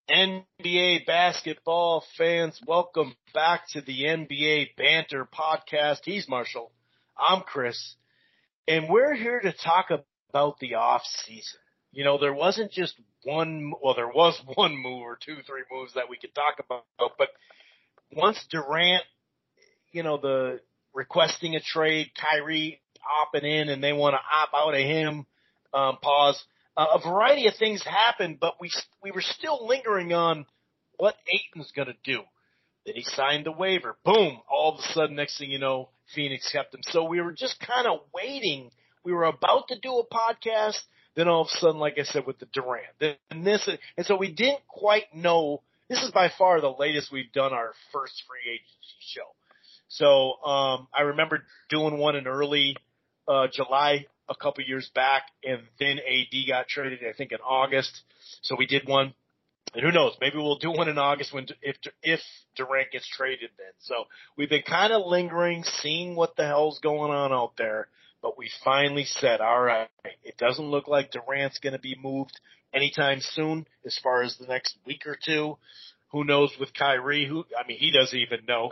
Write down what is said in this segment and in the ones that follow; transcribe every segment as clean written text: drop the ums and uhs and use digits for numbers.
NBA basketball fans, welcome back to the NBA Banter podcast. He's Marshall. I'm Chris. And we're here to talk about the off season. You know, there wasn't just there was one move or three moves that we could talk about. But once Durant, the requesting a trade, Kyrie opting in and they want to opt out of him, a variety of things happened, but we were still lingering on what Ayton's going to do. Then he signed the waiver. Boom. All of a sudden, next thing you know, Phoenix kept him. So we were just kind of waiting. We were about to do a podcast. Then all of a sudden, like I said, with the Durant. And so we didn't quite know. This is by far the latest we've done our first free agency show. So I remember doing one in early July a couple years back, and then AD got traded, I think, in August. So we did one. And who knows, maybe we'll do one in August if Durant gets traded then. So we've been kind of lingering, seeing what the hell's going on out there. But we finally said, all right, it doesn't look like Durant's going to be moved anytime soon as far as the next week or two. Who knows with Kyrie? He doesn't even know.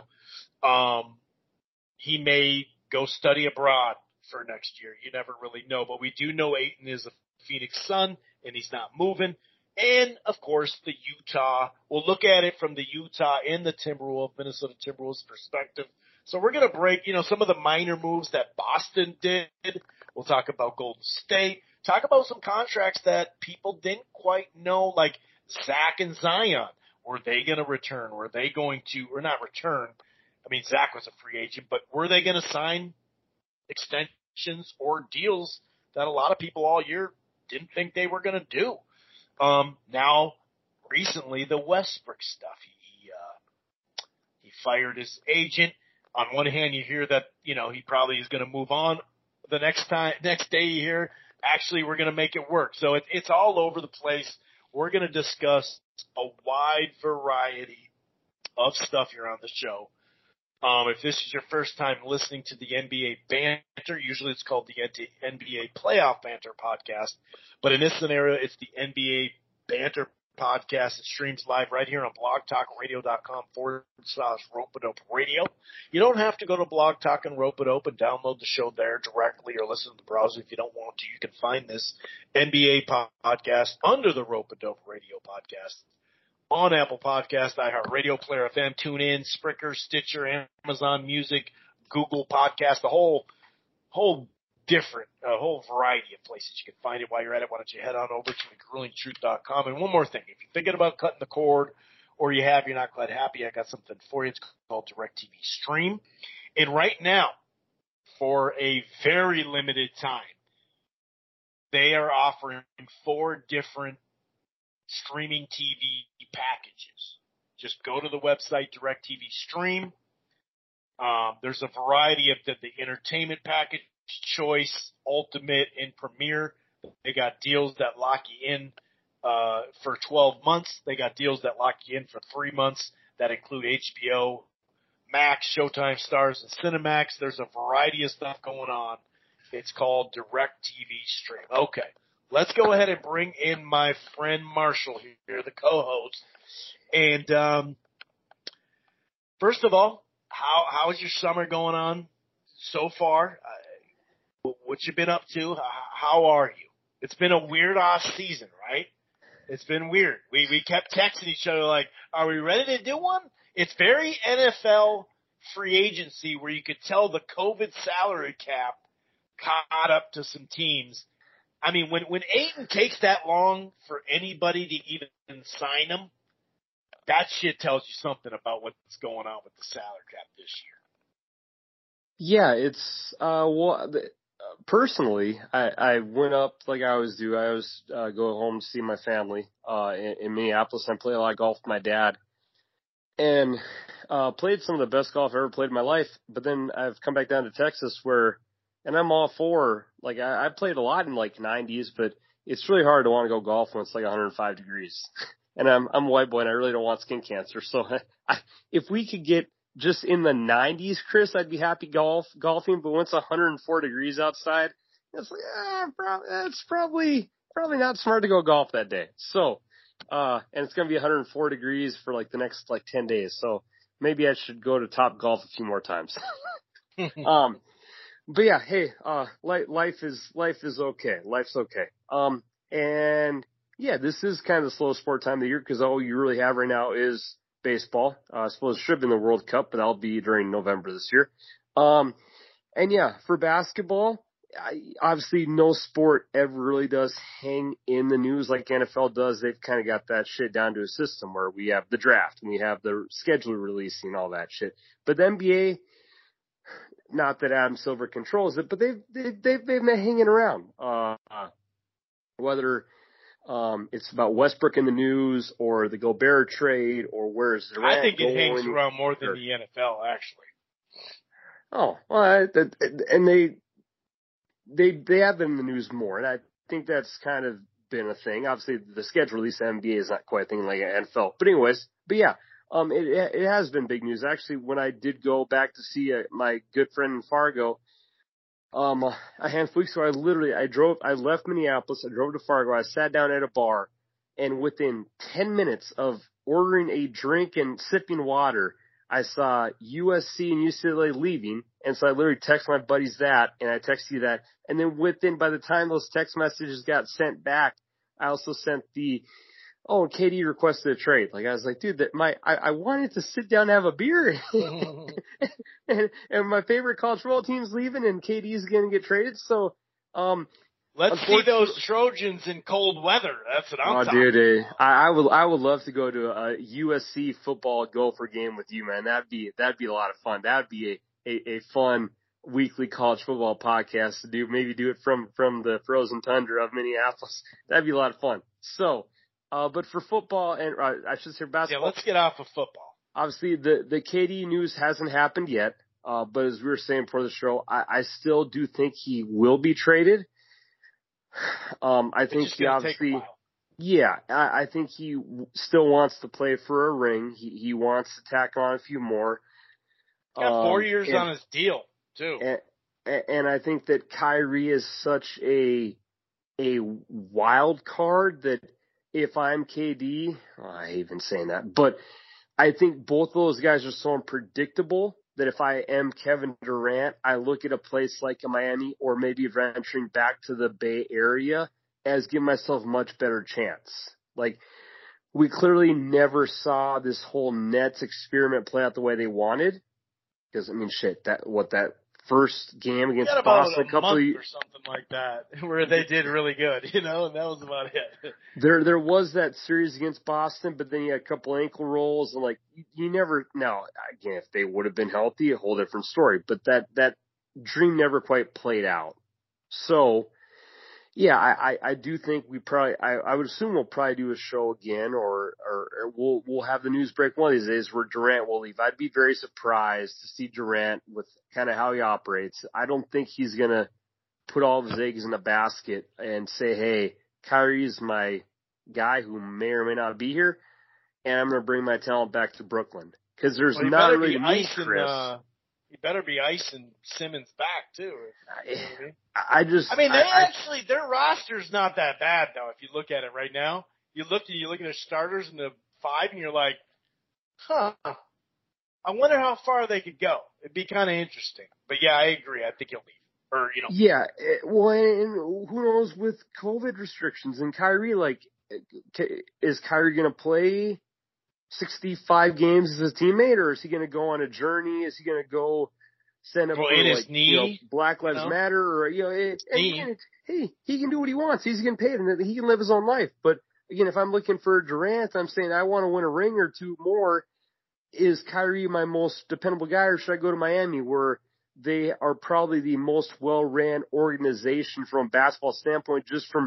He may go study abroad for next year. You never really know. But we do know Ayton is a Phoenix Sun, and he's not moving. And, of course, the Utah. We'll look at it from the Utah and the Minnesota Timberwolves perspective. So we're going to break, some of the minor moves that Boston did. We'll talk about Golden State. Talk about some contracts that people didn't quite know, like Zach and Zion. Were they going to return? Were they going to, or not return? Zach was a free agent, but were they going to sign extensions or deals that a lot of people all year didn't think they were going to do? Now, recently, the Westbrook stuff. He fired his agent. On one hand, you hear that, he probably is going to move on. The next day you hear, actually, we're going to make it work. So it's all over the place. We're going to discuss a wide variety of stuff here on the show. If this is your first time listening to the NBA Banter, usually it's called the NBA Playoff Banter podcast. But in this scenario, it's the NBA Banter podcast. It streams live right here on blogtalkradio.com/Rope-A-Dope Radio. You don't have to go to Blog Talk and Rope-A-Dope and download the show there directly or listen to the browser if you don't want to. You can find this NBA podcast under the Rope-A-Dope Radio podcast on Apple Podcast, iHeartRadio, Player FM, TuneIn, Spreaker, Stitcher, Amazon Music, Google Podcast, a whole variety of places you can find it. While you're at it, why don't you head on over to thegruelingtruth.com. And one more thing, if you're thinking about cutting the cord or you're not quite happy, I got something for you. It's called DirecTV Stream. And right now, for a very limited time, they are offering 4 different streaming TV packages. Just go to the website DirecTV Stream. There's a variety of the entertainment package, Choice, Ultimate, and Premier. They got deals that lock you in for 12 months. They got deals that lock you in for 3 months that include HBO Max, Showtime Stars, and Cinemax. There's a variety of stuff going on. It's called DirecTV Stream. Okay. Let's go ahead and bring in my friend Marshall here, the co-host. And first of all, how is your summer going on so far? What you been up to? How are you? It's been a weird off season, right? It's been weird. We kept texting each other like, are we ready to do one? It's very NFL free agency where you could tell the COVID salary cap caught up to some teams. When Ayton takes that long for anybody to even sign him, that shit tells you something about what's going on with the salary cap this year. Yeah, it's personally, I went up like I always do. I always go home to see my family in Minneapolis. I play a lot of golf with my dad, and played some of the best golf I've ever played in my life. But then I've come back down to Texas and I'm all for, like, I played a lot in like 90s, but it's really hard to want to go golf when it's like 105 degrees. And I'm a white boy and I really don't want skin cancer. So if we could get just in the 90s, Chris, I'd be happy golfing. But when it's 104 degrees outside, it's like, it's probably not smart to go golf that day. So and it's going to be 104 degrees for like the next 10 days. So maybe I should go to Top Golf a few more times. But yeah, hey, life is okay. Life's okay. And yeah, this is kind of the slow sport time of the year because all you really have right now is baseball. I suppose it should have been the World Cup, but that'll be during November this year. And yeah, for basketball, obviously no sport ever really does hang in the news like NFL does. They've kind of got that shit down to a system where we have the draft and we have the schedule releasing all that shit. But the NBA, not that Adam Silver controls it, but they've been hanging around. Whether it's about Westbrook in the news or the Gobert trade or where's Durant I think it hangs going. around more than the NFL, actually. Oh, well, and they have been in the news more, and I think that's kind of been a thing. Obviously, the schedule release of NBA is not quite a thing like NFL, but yeah, it has been big news. Actually, when I did go back to see my good friend in Fargo, a handful of weeks ago, I left Minneapolis, I drove to Fargo, I sat down at a bar, and within 10 minutes of ordering a drink and sipping water, I saw USC and UCLA leaving, and so I literally texted my buddies that, and I texted you that, and then by the time those text messages got sent back, I also sent KD requested a trade. Like, I was like, dude, I wanted to sit down and have a beer, and my favorite college football team's leaving, and KD's going to get traded, so, let's see those Trojans in cold weather. That's what I'm talking about. Dude, I would love to go to a USC football Gopher game with you, man. That'd be a lot of fun. That'd be a fun weekly college football podcast to do. Maybe do it from the frozen tundra of Minneapolis. That'd be a lot of fun. So, but for football and I should say basketball. Yeah, let's get off of football. Obviously, the KD news hasn't happened yet. But as we were saying before the show, I still do think he will be traded. I think he obviously, I think he still wants to play for a ring. He wants to tack on a few more. Got 4 years on his deal too. And I think that Kyrie is such a wild card that if I'm KD, I hate even saying that, but I think both of those guys are so unpredictable that if I am Kevin Durant, I look at a place like Miami or maybe venturing back to the Bay Area as giving myself a much better chance. Like, we clearly never saw this whole Nets experiment play out the way they wanted. Because, I mean, that first game against Boston a month or something like that, where they did really good, and that was about it. There was that series against Boston, but then you had a couple ankle rolls, and you never. Now, again, if they would have been healthy, a whole different story. But that dream never quite played out. So, yeah, I do think I would assume we'll probably do a show again, or we'll have the news break one of these days where Durant will leave. I'd be very surprised to see Durant with kind of how he operates. I don't think he's gonna put all of his eggs in a basket and say, hey, Kyrie's my guy who may or may not be here, and I'm gonna bring my talent back to Brooklyn. Because there's not really a need, Chris. You better be icing Simmons back too. You know what I mean? Their roster's not that bad though. If you look at it right now, you look at their starters in the 5, and you're like, I wonder how far they could go. It'd be kind of interesting. But yeah, I agree. I think he'll leave. Yeah. Well, and who knows with COVID restrictions and Kyrie? Is Kyrie gonna play 65 games as a teammate, or is he going to go on a journey? Is he going to go stand up for his knee? Black Lives Matter, or hey, he can do what he wants. He's getting paid, and he can live his own life. But again, if I'm looking for Durant, I'm saying I want to win a ring or two more. Is Kyrie my most dependable guy, or should I go to Miami, where they are probably the most well-ran organization from a basketball standpoint, just from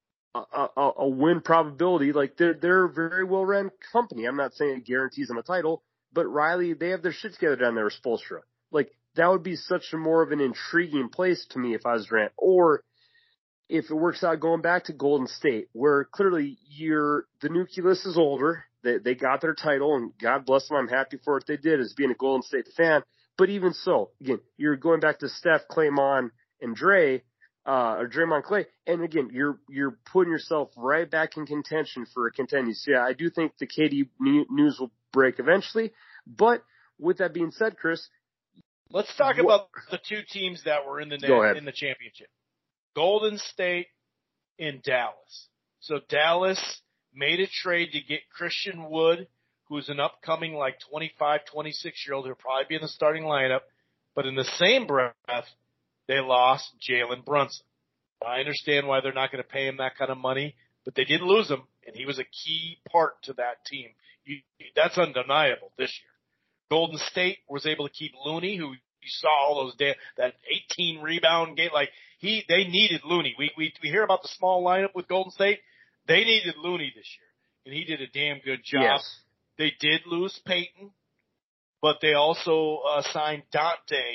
a win probability? Like, they're a very well-run company. I'm not saying it guarantees them a title, but Riley, they have their shit together down there with Spoelstra. Like, that would be such a more of an intriguing place to me if I was Durant. Or if it works out going back to Golden State, where clearly the nucleus is older. They got their title, and God bless them. I'm happy for what they did as being a Golden State fan. But even so, again, you're going back to Steph, Claymon, and Dre. or Draymond Clay. And again, you're putting yourself right back in contention for a contending. So yeah, I do think the KD news will break eventually. But with that being said, Chris, let's talk about the two teams that were in the championship. Golden State and Dallas. So Dallas made a trade to get Christian Wood, who's an upcoming 25, 26-year-old who'll probably be in the starting lineup. But in the same breath, they lost Jalen Brunson. I understand why they're not going to pay him that kind of money, but they did lose him, and he was a key part to that team. That's undeniable this year. Golden State was able to keep Looney, who you saw all those that 18 rebound game. They needed Looney. We hear about the small lineup with Golden State. They needed Looney this year, and he did a damn good job. Yes. They did lose Peyton, but they also signed Dante.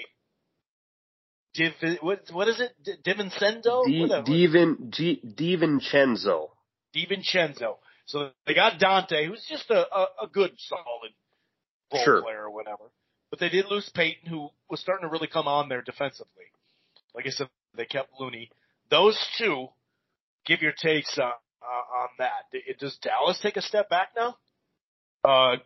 What is it? DiVincenzo? DiVincenzo. DiVincenzo. So they got Dante, who's just a good, solid role player or whatever. But they did lose Peyton, who was starting to really come on there defensively. Like I said, they kept Looney. Those two, give your takes on that. Does Dallas take a step back now? I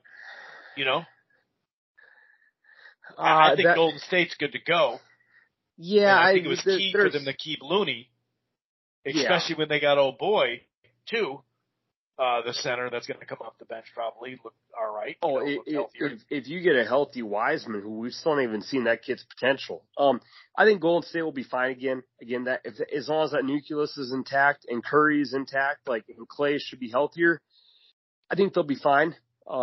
think Golden State's good to go. Yeah, and I think it was key for them to keep Looney, especially when they got old boy too. The center that's going to come off the bench probably look all right. If you get a healthy Wiseman, who we've still not even seen that kid's potential, I think Golden State will be fine again. Again, as long as that nucleus is intact and Curry is intact, and Clay should be healthier, I think they'll be fine.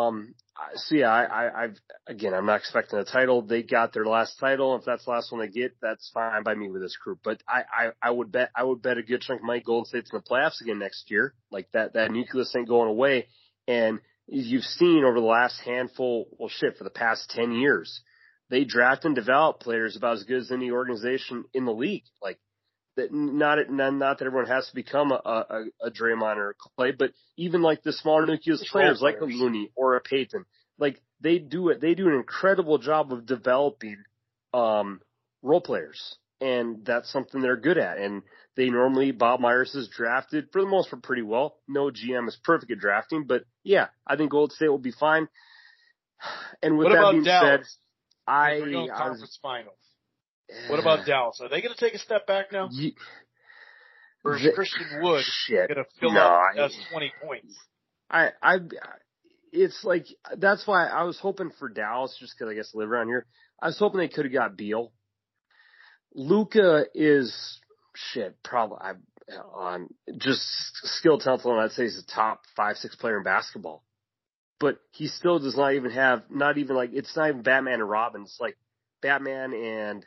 I'm not expecting a title. They got their last title. If that's the last one they get, that's fine by me with this group. But I would bet a good chunk of money Golden State's in the playoffs again next year. That nucleus ain't going away. And you've seen over the last for the past 10 years, they draft and develop players about as good as any organization in the league. Not that everyone has to become a Draymond or a Clay, but even the smaller nucleus players like a Looney or a Peyton, they do an incredible job of developing role players, and that's something they're good at. And Bob Myers is drafted for the most part pretty well. No GM is perfect at drafting, but yeah, I think Golden State will be fine. And with that being said, we're going conference finals. What about Dallas? Are they going to take a step back now? Or is Christian Wood going to fill up as 20 points? That's why I was hoping for Dallas, just because I guess I live around here. I was hoping they could have got Beal. Luka is probably on just skill talent alone. I'd say he's a top 5-6 player in basketball, but he still does not even have it's not even Batman and Robin. It's Batman and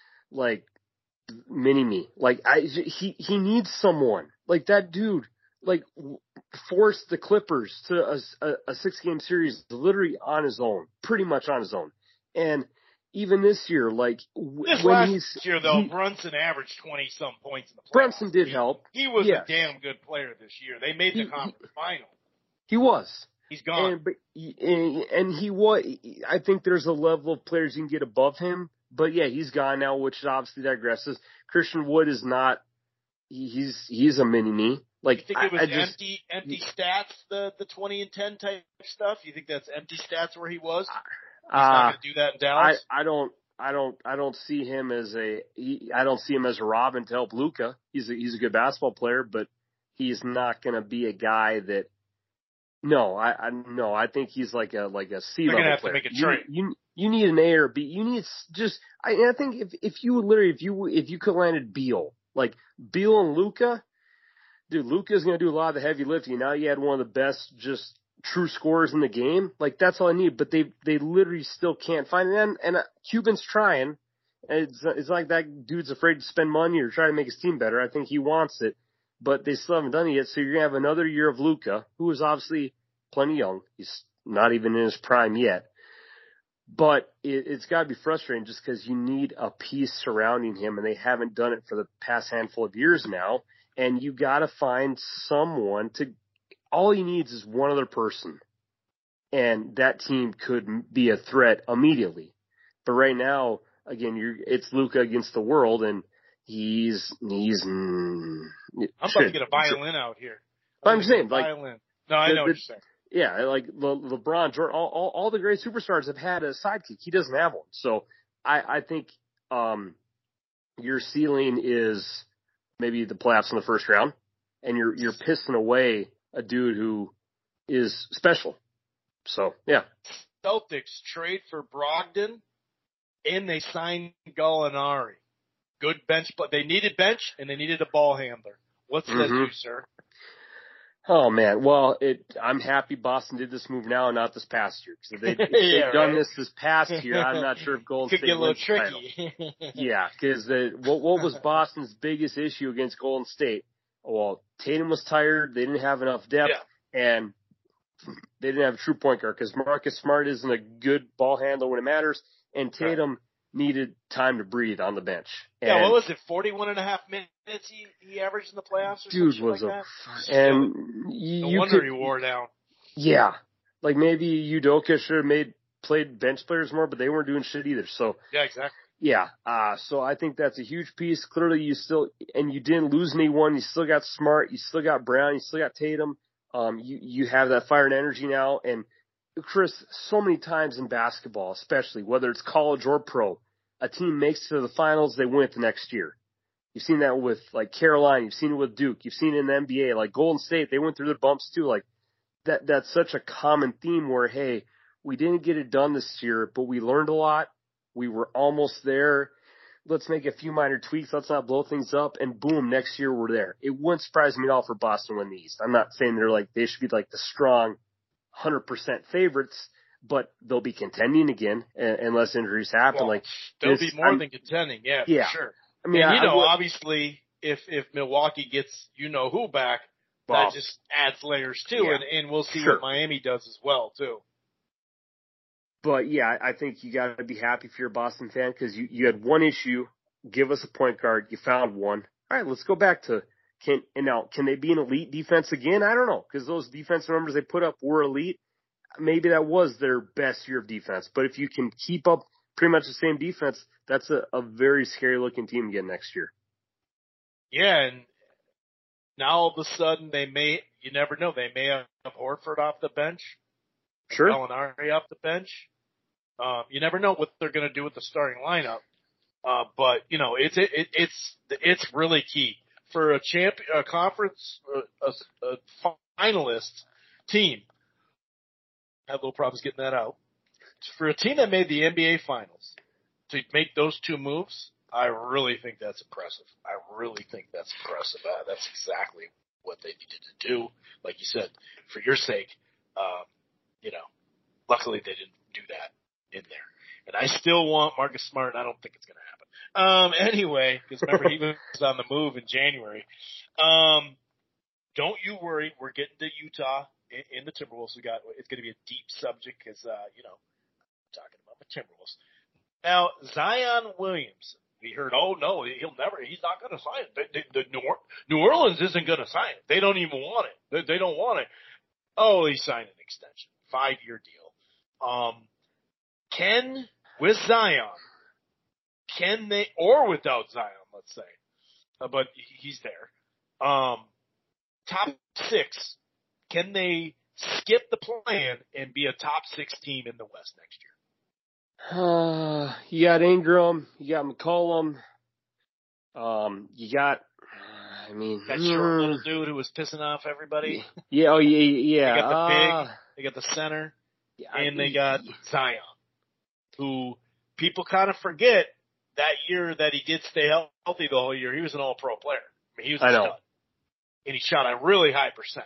Mini-Me. He needs someone. That dude, forced the Clippers to a 6-game series literally on his own, pretty much on his own. And even this year, last year, Brunson averaged 20-some points in the playoffs. Brunson did help. He was a damn good player this year. They made the conference final. He was. He's gone. And he was. I think there's a level of players you can get above him. But yeah, he's gone now, which obviously digresses. Christian Wood is not. He's a mini-me. You think it was empty stats, the 20 and 10 type stuff? You think that's empty stats where he was? He's not going to do that in Dallas. I don't see him as a Robin to help Luka. He's a good basketball player, but he's not going to be a guy that. No, I think he's like a C level player. They're gonna have to make a trade. You need an A or B. You need I think if you could landed Beal, Beal and Luka, dude, Luka's gonna do a lot of the heavy lifting. Now you had one of the best just true scorers in the game. That's all I need. But they literally still can't find it. And Cuban's trying. It's like that dude's afraid to spend money or try to make his team better. I think he wants it. But they still haven't done it yet, so you're going to have another year of Luka, who is obviously plenty young. He's not even in his prime yet. But it's got to be frustrating just because you need a piece surrounding him, and they haven't done it for the past handful of years now. And you got to find someone all he needs is one other person. And that team could be a threat immediately. But right now, again, it's Luka against the world, and I'm about to get a violin out here. I'm saying, like, violin. No, I know what you're saying. Yeah, like LeBron, Jordan, all the great superstars have had a sidekick. He doesn't have one. So I think your ceiling is maybe the playoffs in the first round, and you're pissing away a dude who is special. So yeah. Celtics trade for Brogdon, and they signed Gallinari. Good bench, but they needed bench and they needed a ball handler. What's that do, sir? Oh man, well, I'm happy Boston did this move now and not this past year. Because if they'd done this past year, I'm not sure if Golden State could get a little wins the title. tricky. Yeah, because what was Boston's biggest issue against Golden State? Well, Tatum was tired. They didn't have enough depth, and they didn't have a true point guard because Marcus Smart isn't a good ball handler when it matters, and Tatum needed time to breathe on the bench. And what was it, 41.5 minutes he averaged in the playoffs or dude something was like that? And no wonder he wore down. Yeah. Like maybe Udoka should have played bench players more, but they weren't doing shit either. So yeah, exactly. Yeah. So I think that's a huge piece. Clearly you didn't lose anyone. You still got Smart. You still got Brown. You still got Tatum. You have that fire and energy now. And Chris, so many times in basketball, especially whether it's college or pro, a team makes it to the finals, they win it the next year. You've seen that with like Carolina. You've seen it with Duke. You've seen it in the NBA. Like Golden State, they went through the bumps too. Like that's such a common theme where, hey, we didn't get it done this year, but we learned a lot. We were almost there. Let's make a few minor tweaks. Let's not blow things up. And boom, next year we're there. It wouldn't surprise me at all for Boston to win the East. I'm not saying they should be like the strong 100% favorites, but they'll be contending again unless injuries happen. Well, they'll be more than contending. Yeah, for sure. I mean, obviously, if Milwaukee gets who back, that just adds layers too, and we'll see what Miami does as well too. But yeah, I think you got to be happy if you're a Boston fan because you had one issue. Give us a point guard. You found one. All right, let's go back to can they be an elite defense again? I don't know because those defensive numbers they put up were elite. Maybe that was their best year of defense. But if you can keep up pretty much the same defense, that's a very scary looking team again next year. Yeah, and now all of a sudden you never know, they may have Horford off the bench. Sure. Gallinari off the bench. You never know what they're going to do with the starting lineup. But it's really key for a conference, a finalist team. Had little problems getting that out. For a team that made the NBA Finals to make those two moves, I really think that's impressive. That's exactly what they needed to do. Like you said, for your sake, luckily they didn't do that in there. And I still want Marcus Smart, and I don't think it's going to happen. Anyway, because remember, he was on the move in January. Don't you worry. We're getting to Utah in the Timberwolves. It's going to be a deep subject because, talking about the Timberwolves. Now, Zion Williamson, we heard, he's not going to sign it. The New Orleans isn't going to sign it. They don't even want it. They don't want it. Oh, he signed an extension, 5-year deal. With Zion, can they, or without Zion, let's say, but he's there. Top 6, can they skip the plan and be a top 6 team in the West next year? You got Ingram, you got McCollum, you got, that short little dude who was pissing off everybody. Yeah, They got the big, they got the center, and they got Zion, who people kind of forget that year that he did stay healthy the whole year. He was an all-pro player. He was a stud. And he shot a really high percent.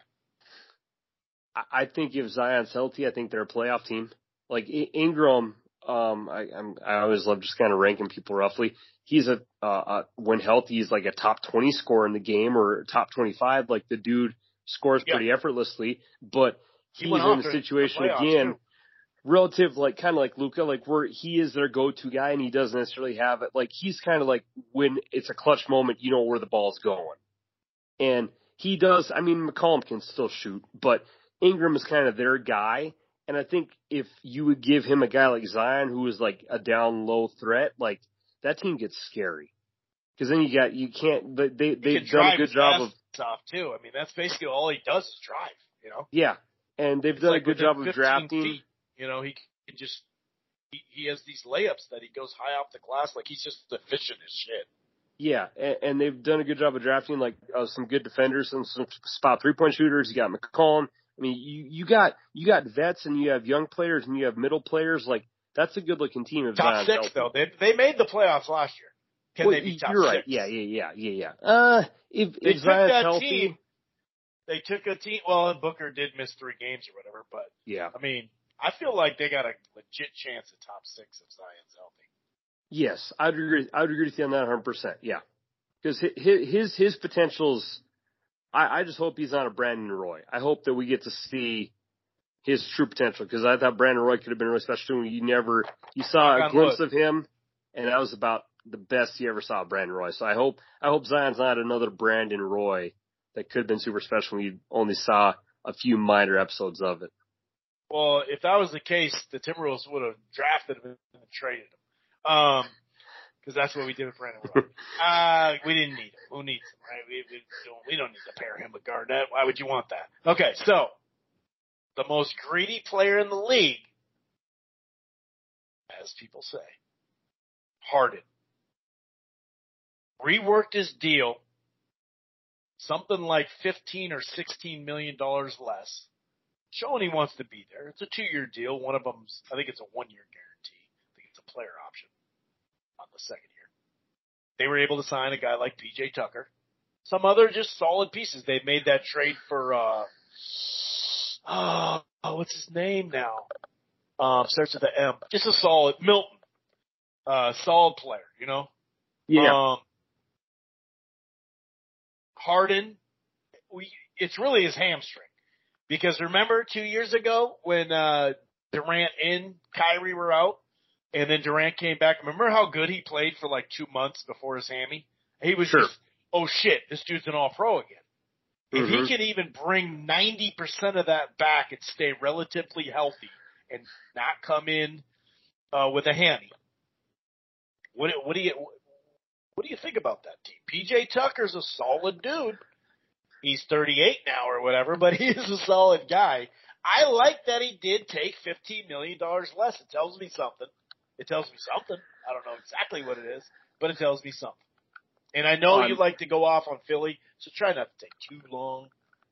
I think if Zion's healthy, I think they're a playoff team. Like Ingram, I always love just kind of ranking people roughly. He's when healthy, he's like a top 20 scorer in the game or top 25. Like the dude scores pretty effortlessly, but he's in a situation again, relative, like kind of like Luka, like where he is their go-to guy and he doesn't necessarily have it. Like he's kind of like when it's a clutch moment, you know where the ball's going. And he does, McCollum can still shoot, but Ingram is kind of their guy. And I think if you would give him a guy like Zion, who is like a down low threat, like that team gets scary. Because then you can't. But they've done a good job of off too. I mean, that's basically all he does is drive. You know. Yeah, and they've done a good job of drafting. Feet, you know, he can just he has these layups that he goes high off the glass like he's just efficient as shit. Yeah, and they've done a good job of drafting like some good defenders and some spot 3-point shooters. You got McCollum. I mean, you got vets and you have young players and you have middle players. Like that's a good looking team. Of top Zion's 6 though. They made the playoffs last year. Can they be top 6? Right. Yeah. If Zion's healthy, they took a team. Well, Booker did miss 3 games or whatever, but yeah. I mean, I feel like they got a legit chance at top 6 if Zion's healthy. Yes, I'd agree with you on that 100%. Yeah, because his potentials. I just hope he's not a Brandon Roy. I hope that we get to see his true potential because I thought Brandon Roy could have been really special. You saw a glimpse of him, and that was about the best you ever saw of Brandon Roy. So I hope Zion's not another Brandon Roy that could have been super special when you only saw a few minor episodes of it. Well, if that was the case, the Timberwolves would have drafted him and traded him. Because that's what we did with Brandon Roy. We didn't need him. Who needs him, right? We don't need to pair him with Garnett. Why would you want that? Okay, so the most greedy player in the league, as people say, Harden, reworked his deal, something like $15 or $16 million less, showing he wants to be there. It's a 2-year deal. One of them's, I think it's a 1-year guarantee. I think it's a player option on the second year. They were able to sign a guy like PJ Tucker. Some other just solid pieces. They made that trade for, what's his name now? Starts with the M. Just a solid, Milton. Solid player, you know? Yeah. Harden, it's really his hamstring. Because remember 2 years ago when Durant and Kyrie were out, and then Durant came back. Remember how good he played for like 2 months before his hammy? He was just, oh shit, this dude's an all-pro again. If he can even bring 90% of that back and stay relatively healthy and not come in with a hammy, what do you think about that team? PJ Tucker's a solid dude. He's 38 now or whatever, but he is a solid guy. I like that he did take $15 million less. It tells me something. I don't know exactly what it is, but it tells me something. And I know you like to go off on Philly, so try not to take too long.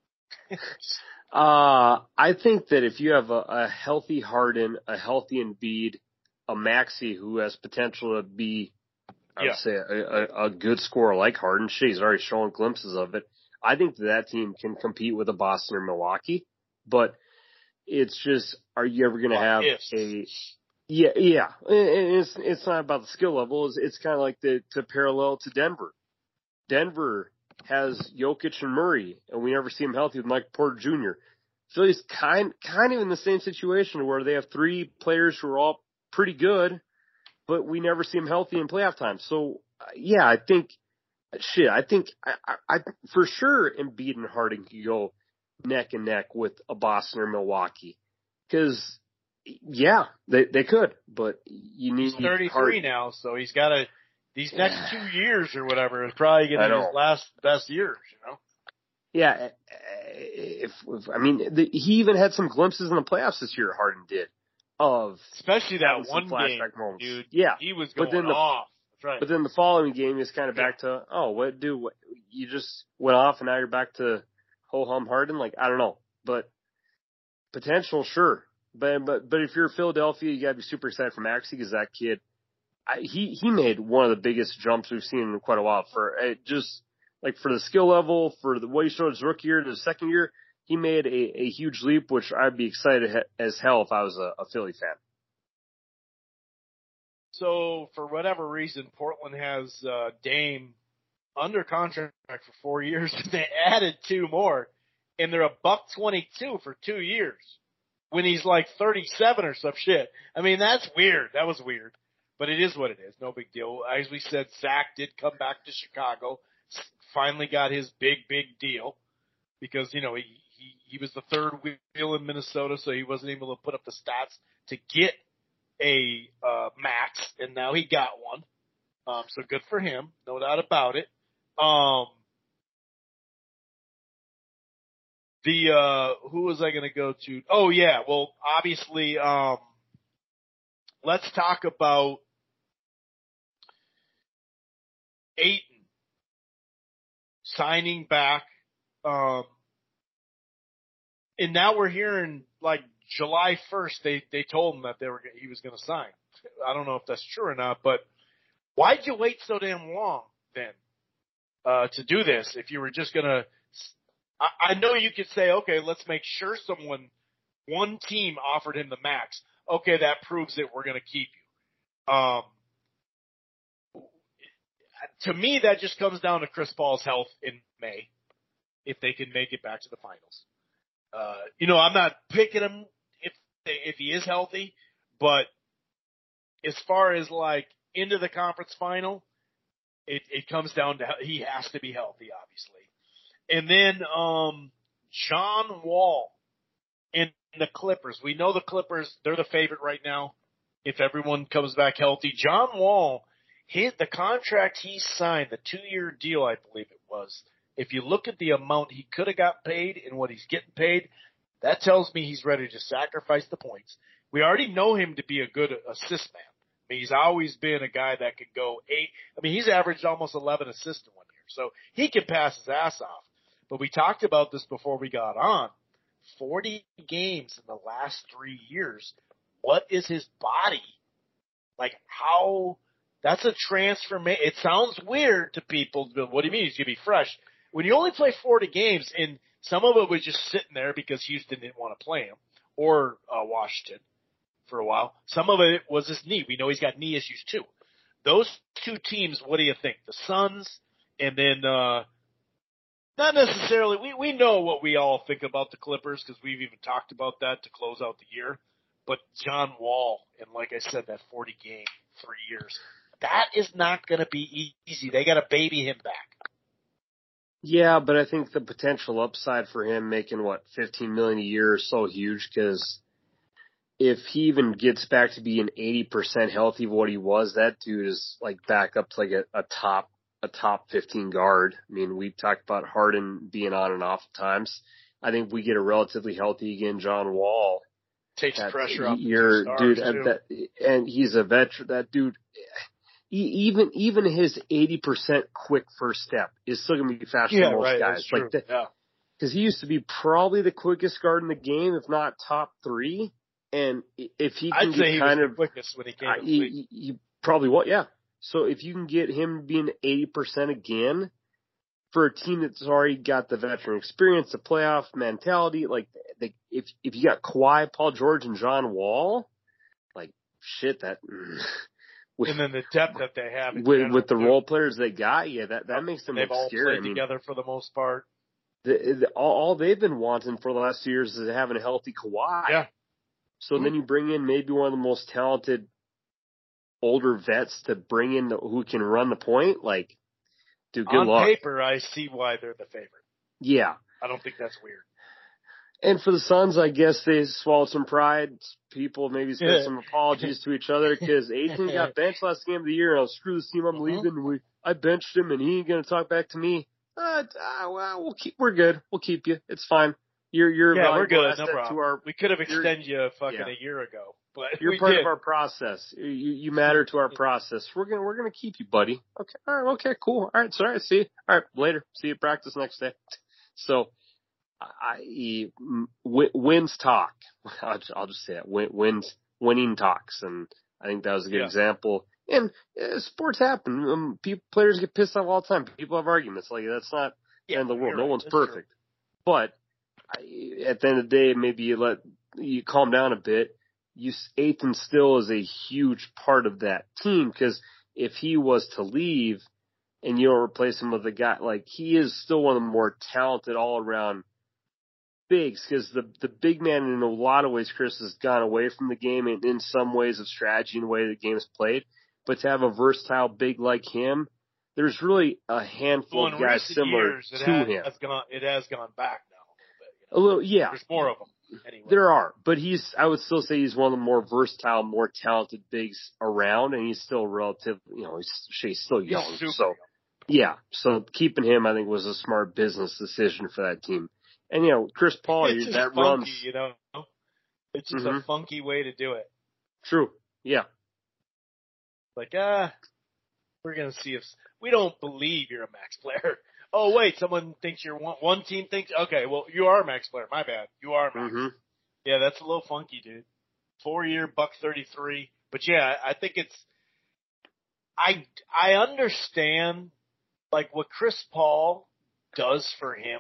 I think that if you have a healthy Harden, a healthy Embiid, a Maxey who has potential to be, I would say, a good scorer like Harden, he's already showing glimpses of it. I think that team can compete with a Boston or Milwaukee, but it's just, are you ever going to have Yeah. And it's not about the skill level. It's kind of like to parallel to Denver. Denver has Jokic and Murray, and we never see him healthy with Mike Porter Jr. Philly's kind of in the same situation where they have 3 players who are all pretty good, but we never see him healthy in playoff time. So, yeah, I think for sure Embiid and Harden could go neck and neck with a Boston or Milwaukee. Because, yeah, they could, but you need. He's 33 now, so he's got to. These next 2 years or whatever is probably going to be his last best years, you know. Yeah, he even had some glimpses in the playoffs this year. Harden did, of especially that one game, moments. Dude. Yeah, he was going off. That's right. But then the following game is kind of back to, you just went off and now you're back to ho-hum Harden. Like, I don't know, but potential, sure. But if you're Philadelphia, you got to be super excited for Maxey because that kid, he made one of the biggest jumps we've seen in quite a while. For just like for the skill level, for the way he showed his rookie year to the second year, he made a huge leap, which I'd be excited as hell if I was a Philly fan. So for whatever reason, Portland has Dame under contract for 4 years. They added 2 more, and they're $122 for 2 years. When he's like 37 or some shit. I mean, that's weird. That was weird. But it is what it is. No big deal. As we said, Zach did come back to Chicago. Finally got his big deal. Because, you know, he was the third wheel in Minnesota, so he wasn't able to put up the stats to get a max, and now he got one. So good for him, no doubt about it. Who was I going to go to? Oh yeah, well obviously, let's talk about Ayton signing back. And now we're hearing like July 1st, they told him that he was going to sign. I don't know if that's true or not, but why'd you wait so damn long then, to do this? If you were just going to, I know you could say, okay, let's make sure one team offered him the max. Okay, that proves it. We're going to keep you. To me, that just comes down to Chris Paul's health in May, if they can make it back to the finals. I'm not picking him if he is healthy, but as far as like into the conference final, it comes down to he has to be healthy, obviously. And then John Wall and the Clippers. We know the Clippers, they're the favorite right now if everyone comes back healthy. John Wall, the contract he signed, the 2-year deal, I believe it was, if you look at the amount he could have got paid and what he's getting paid, that tells me he's ready to sacrifice the points. We already know him to be a good assist man. I mean, he's always been a guy that could go 8. I mean, he's averaged almost 11 assists in 1 year, so he can pass his ass off. But we talked about this before we got on. 40 games in the last 3 years. What is his body? Like, how? That's a transformation. It sounds weird to people, but what do you mean? He's going to be fresh. When you only play 40 games, and some of it was just sitting there because Houston didn't want to play him, or Washington for a while. Some of it was his knee. We know he's got knee issues too. Those two teams, what do you think? The Suns, and then not necessarily. We know what we all think about the Clippers because we've even talked about that to close out the year. But John Wall, and like I said, that 40 game, 3 years. That is not going to be easy. They got to baby him back. Yeah, but I think the potential upside for him making $15 million a year is so huge because if he even gets back to being 80% healthy of what he was, that dude is like back up to like a top 15 guard. I mean, we talked about Harden being on and off at times. I think we get a relatively healthy again, John Wall. Takes pressure off the dude, and he's a veteran. That dude. Even his 80% quick first step is still going to be faster than most guys. Like that, because he used to be probably the quickest guard in the game, if not top 3. And if he can get the quickest when he came, he probably was. Yeah. So if you can get him being 80% again for a team that's already got the veteran experience, the playoff mentality, like if you got Kawhi, Paul George, and John Wall, like shit that. And then the depth that they have with the role players they got, that makes them look scary. They've all played together for the most part. All they've been wanting for the last 2 years is having a healthy Kawhi. Yeah. So then you bring in maybe one of the most talented older vets to bring in who can run the point. Like, dude, good luck. On paper, I see why they're the favorite. Yeah. I don't think that's weird. And for the Suns, I guess they swallowed some pride. People maybe said some apologies to each other because Ayton got benched last game of the year. And screw this team, I'm leaving. I benched him, and he ain't gonna talk back to me. Well, we're good. We'll keep you. It's fine. We're good. No problem. We could have extended you a year ago, but you're part of our process. You matter to our process. We're gonna keep you, buddy. Okay. All right. Okay. Cool. All right. Sorry. See you. All right. Later. See you at practice next day. So. Wins talk. I'll just say it. Winning talks, and I think that was a good example. And sports happen. Players get pissed off all the time. People have arguments. Like that's not the end of the world. No one's perfect. True. But at the end of the day, maybe you calm down a bit. Ayton still is a huge part of that team because if he was to leave and you don't replace him with a guy like he is still one of the more talented all around bigs because the big man in a lot of ways, Chris, has gone away from the game in some ways of strategy and the way the game is played. But to have a versatile big like him, there's really a handful of guys similar to him. It has gone back now a little bit. There's more of them. anyway. There are, but I would still say he's one of the more versatile, more talented bigs around, and he's still he's still young. So, young. Yeah. So keeping him, I think, was a smart business decision for that team. And, Chris Paul, it's just that funky, runs. It's just a funky way to do it. True. Yeah. Like, we're going to see if we don't believe you're a max player. Oh, wait, someone thinks you're one team thinks, okay, well, you are a max player. My bad. You are a max. Mm-hmm. Yeah, that's a little funky, dude. 4-year, $133. But yeah, I think I understand, like, what Chris Paul does for him.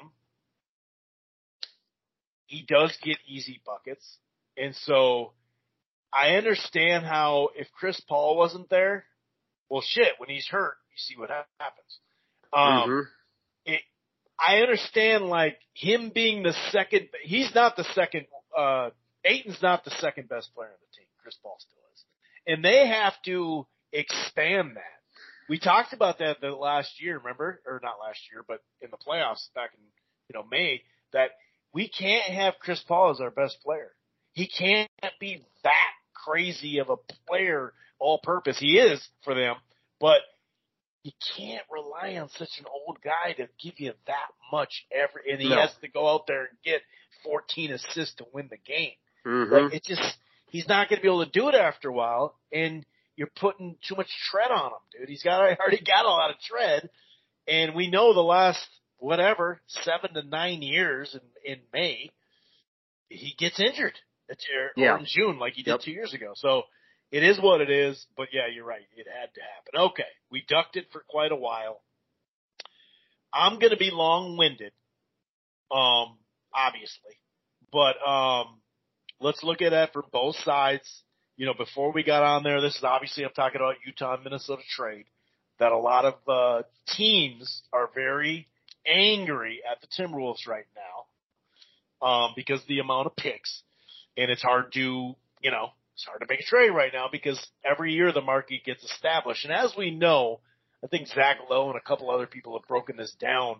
He does get easy buckets. And so I understand how if Chris Paul wasn't there, well, shit, when he's hurt, you see what happens. I understand, like, him being the second, he's not the second, Ayton's not the second best player on the team. Chris Paul still is. And they have to expand that. We talked about that the last year, remember? Or not last year, but in the playoffs back in, May, that we can't have Chris Paul as our best player. He can't be that crazy of a player all purpose. He is for them, but you can't rely on such an old guy to give you that much and he has to go out there and get 14 assists to win the game. Mm-hmm. Like, he's not going to be able to do it after a while, and you're putting too much tread on him, dude. He's already got a lot of tread, and we know the last 7 to 9 years in May, he gets injured or in June like he did 2 years ago. So it is what it is, but yeah, you're right. It had to happen. Okay, we ducked it for quite a while. I'm going to be long-winded, obviously, but let's look at that from both sides. Before we got on there, this is obviously I'm talking about Utah and Minnesota trade, that a lot of teams are very angry at the Timberwolves right now because the amount of picks, and it's hard to make a trade right now because every year the market gets established. And as we know, I think Zach Lowe and a couple other people have broken this down.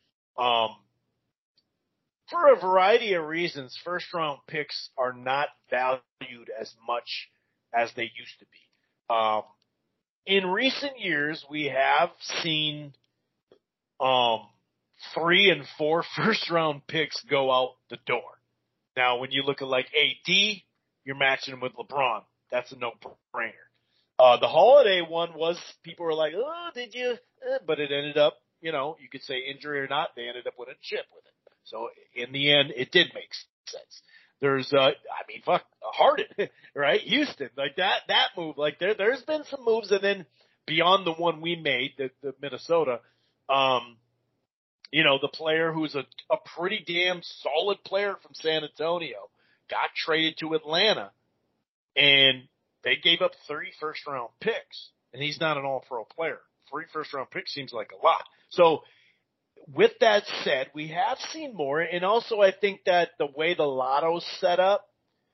For a variety of reasons, first-round picks are not valued as much as they used to be. In recent years, we have seen 3 and 4 first-round picks go out the door. Now, when you look at like AD, you're matching him with LeBron. That's a no-brainer. The Holiday one was, people were like, oh, did you? But it ended up, you could say injury or not, they ended up with a chip with it. So in the end, it did make sense. There's, Harden, right? Houston, like that move, like there's been some moves, and then beyond the one we made, the Minnesota, the player who's a pretty damn solid player from San Antonio got traded to Atlanta, and they gave up 3 first-round picks, and he's not an all-pro player. 3 first-round picks seems like a lot. So with that said, we have seen more, and also I think that the way the lotto's set up,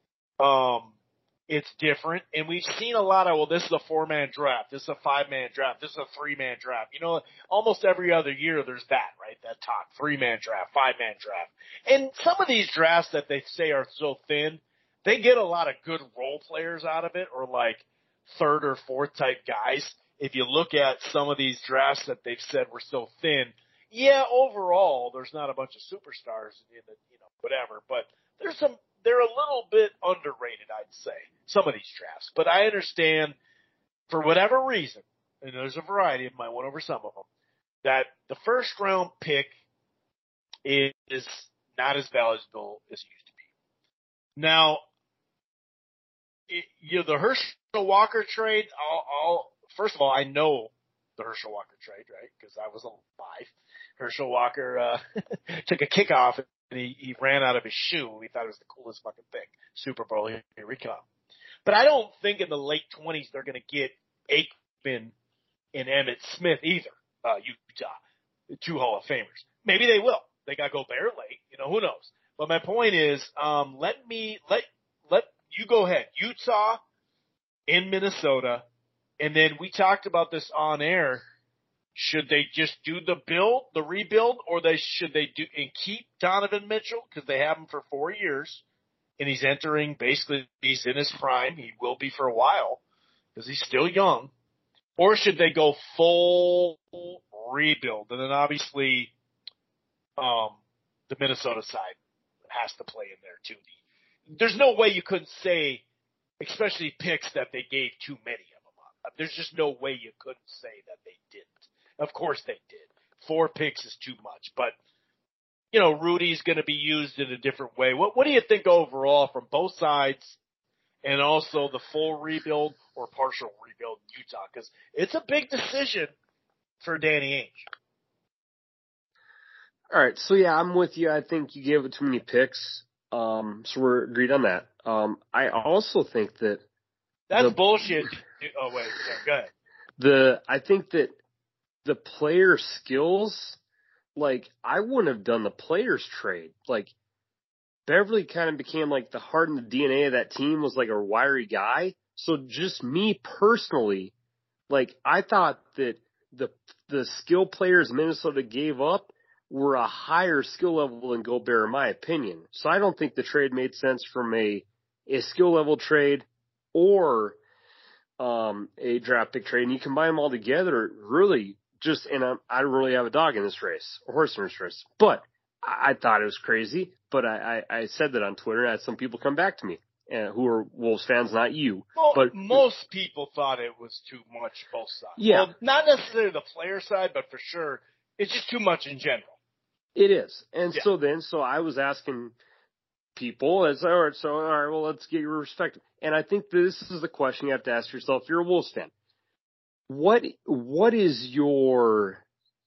it's different, and we've seen a lot of, this is a 4-man draft, this is a 5-man draft, this is a 3-man draft. Almost every other year there's that, right? That talk, 3-man draft, 5-man draft. And some of these drafts that they say are so thin, they get a lot of good role players out of it, or like 3rd or 4th type guys. If you look at some of these drafts that they've said were so thin, yeah, overall, there's not a bunch of superstars in the, whatever, but they're a little bit underrated, I'd say, some of these drafts. But I understand, for whatever reason, and there's a variety of them, I went over some of them, that the first round pick is not as valuable as it used to be. Now, the Herschel Walker trade, first of all, I know the Herschel Walker trade, right? Because I was alive. Herschel Walker took a kickoff and he ran out of his shoe. He thought it was the coolest fucking thing. Super Bowl, here we come. But I don't think in the late 20s they're going to get Aikman and Emmitt Smith either, Utah, 2 Hall of Famers. Maybe they will. They got Gobert late, who knows. But my point is, let you go ahead. Utah in Minnesota, and then we talked about this on air. Should they just do the rebuild, or should they do and keep Donovan Mitchell because they have him for 4 years, and he's he's in his prime. He will be for a while because he's still young. Or should they go full rebuild? And then obviously, the Minnesota side has to play in there too. There's no way you couldn't say, especially picks that they gave too many of them up. There's just no way you couldn't say that they didn't. Of course they did. 4 picks is too much, but Rudy's going to be used in a different way. What do you think overall from both sides, and also the full rebuild or partial rebuild in Utah? Because it's a big decision for Danny Ainge. All right, so yeah, I'm with you. I think you gave it too many picks. So we're agreed on that. I also think that that's bullshit. Oh wait, go ahead. I think that the player skills, like, I wouldn't have done the players trade. Like, Beverly kind of became like the heart and the DNA of that team, was like a wiry guy. So just me personally, like, I thought that the skill players Minnesota gave up were a higher skill level than Gobert, in my opinion. So I don't think the trade made sense from a skill level trade or a draft pick trade. And you combine them all together, really just, and I don't really have a dog in this race, a horse in this race. But I thought it was crazy. But I said that on Twitter, and I had some people come back to me who are Wolves fans, not you. Well, but most people thought it was too much, both sides. Yeah. Well, not necessarily the player side, but for sure, it's just too much in general. It is. And yeah. so I was asking people, all right, well, let's get your perspective. And I think this is the question you have to ask yourself if you're a Wolves fan. What is your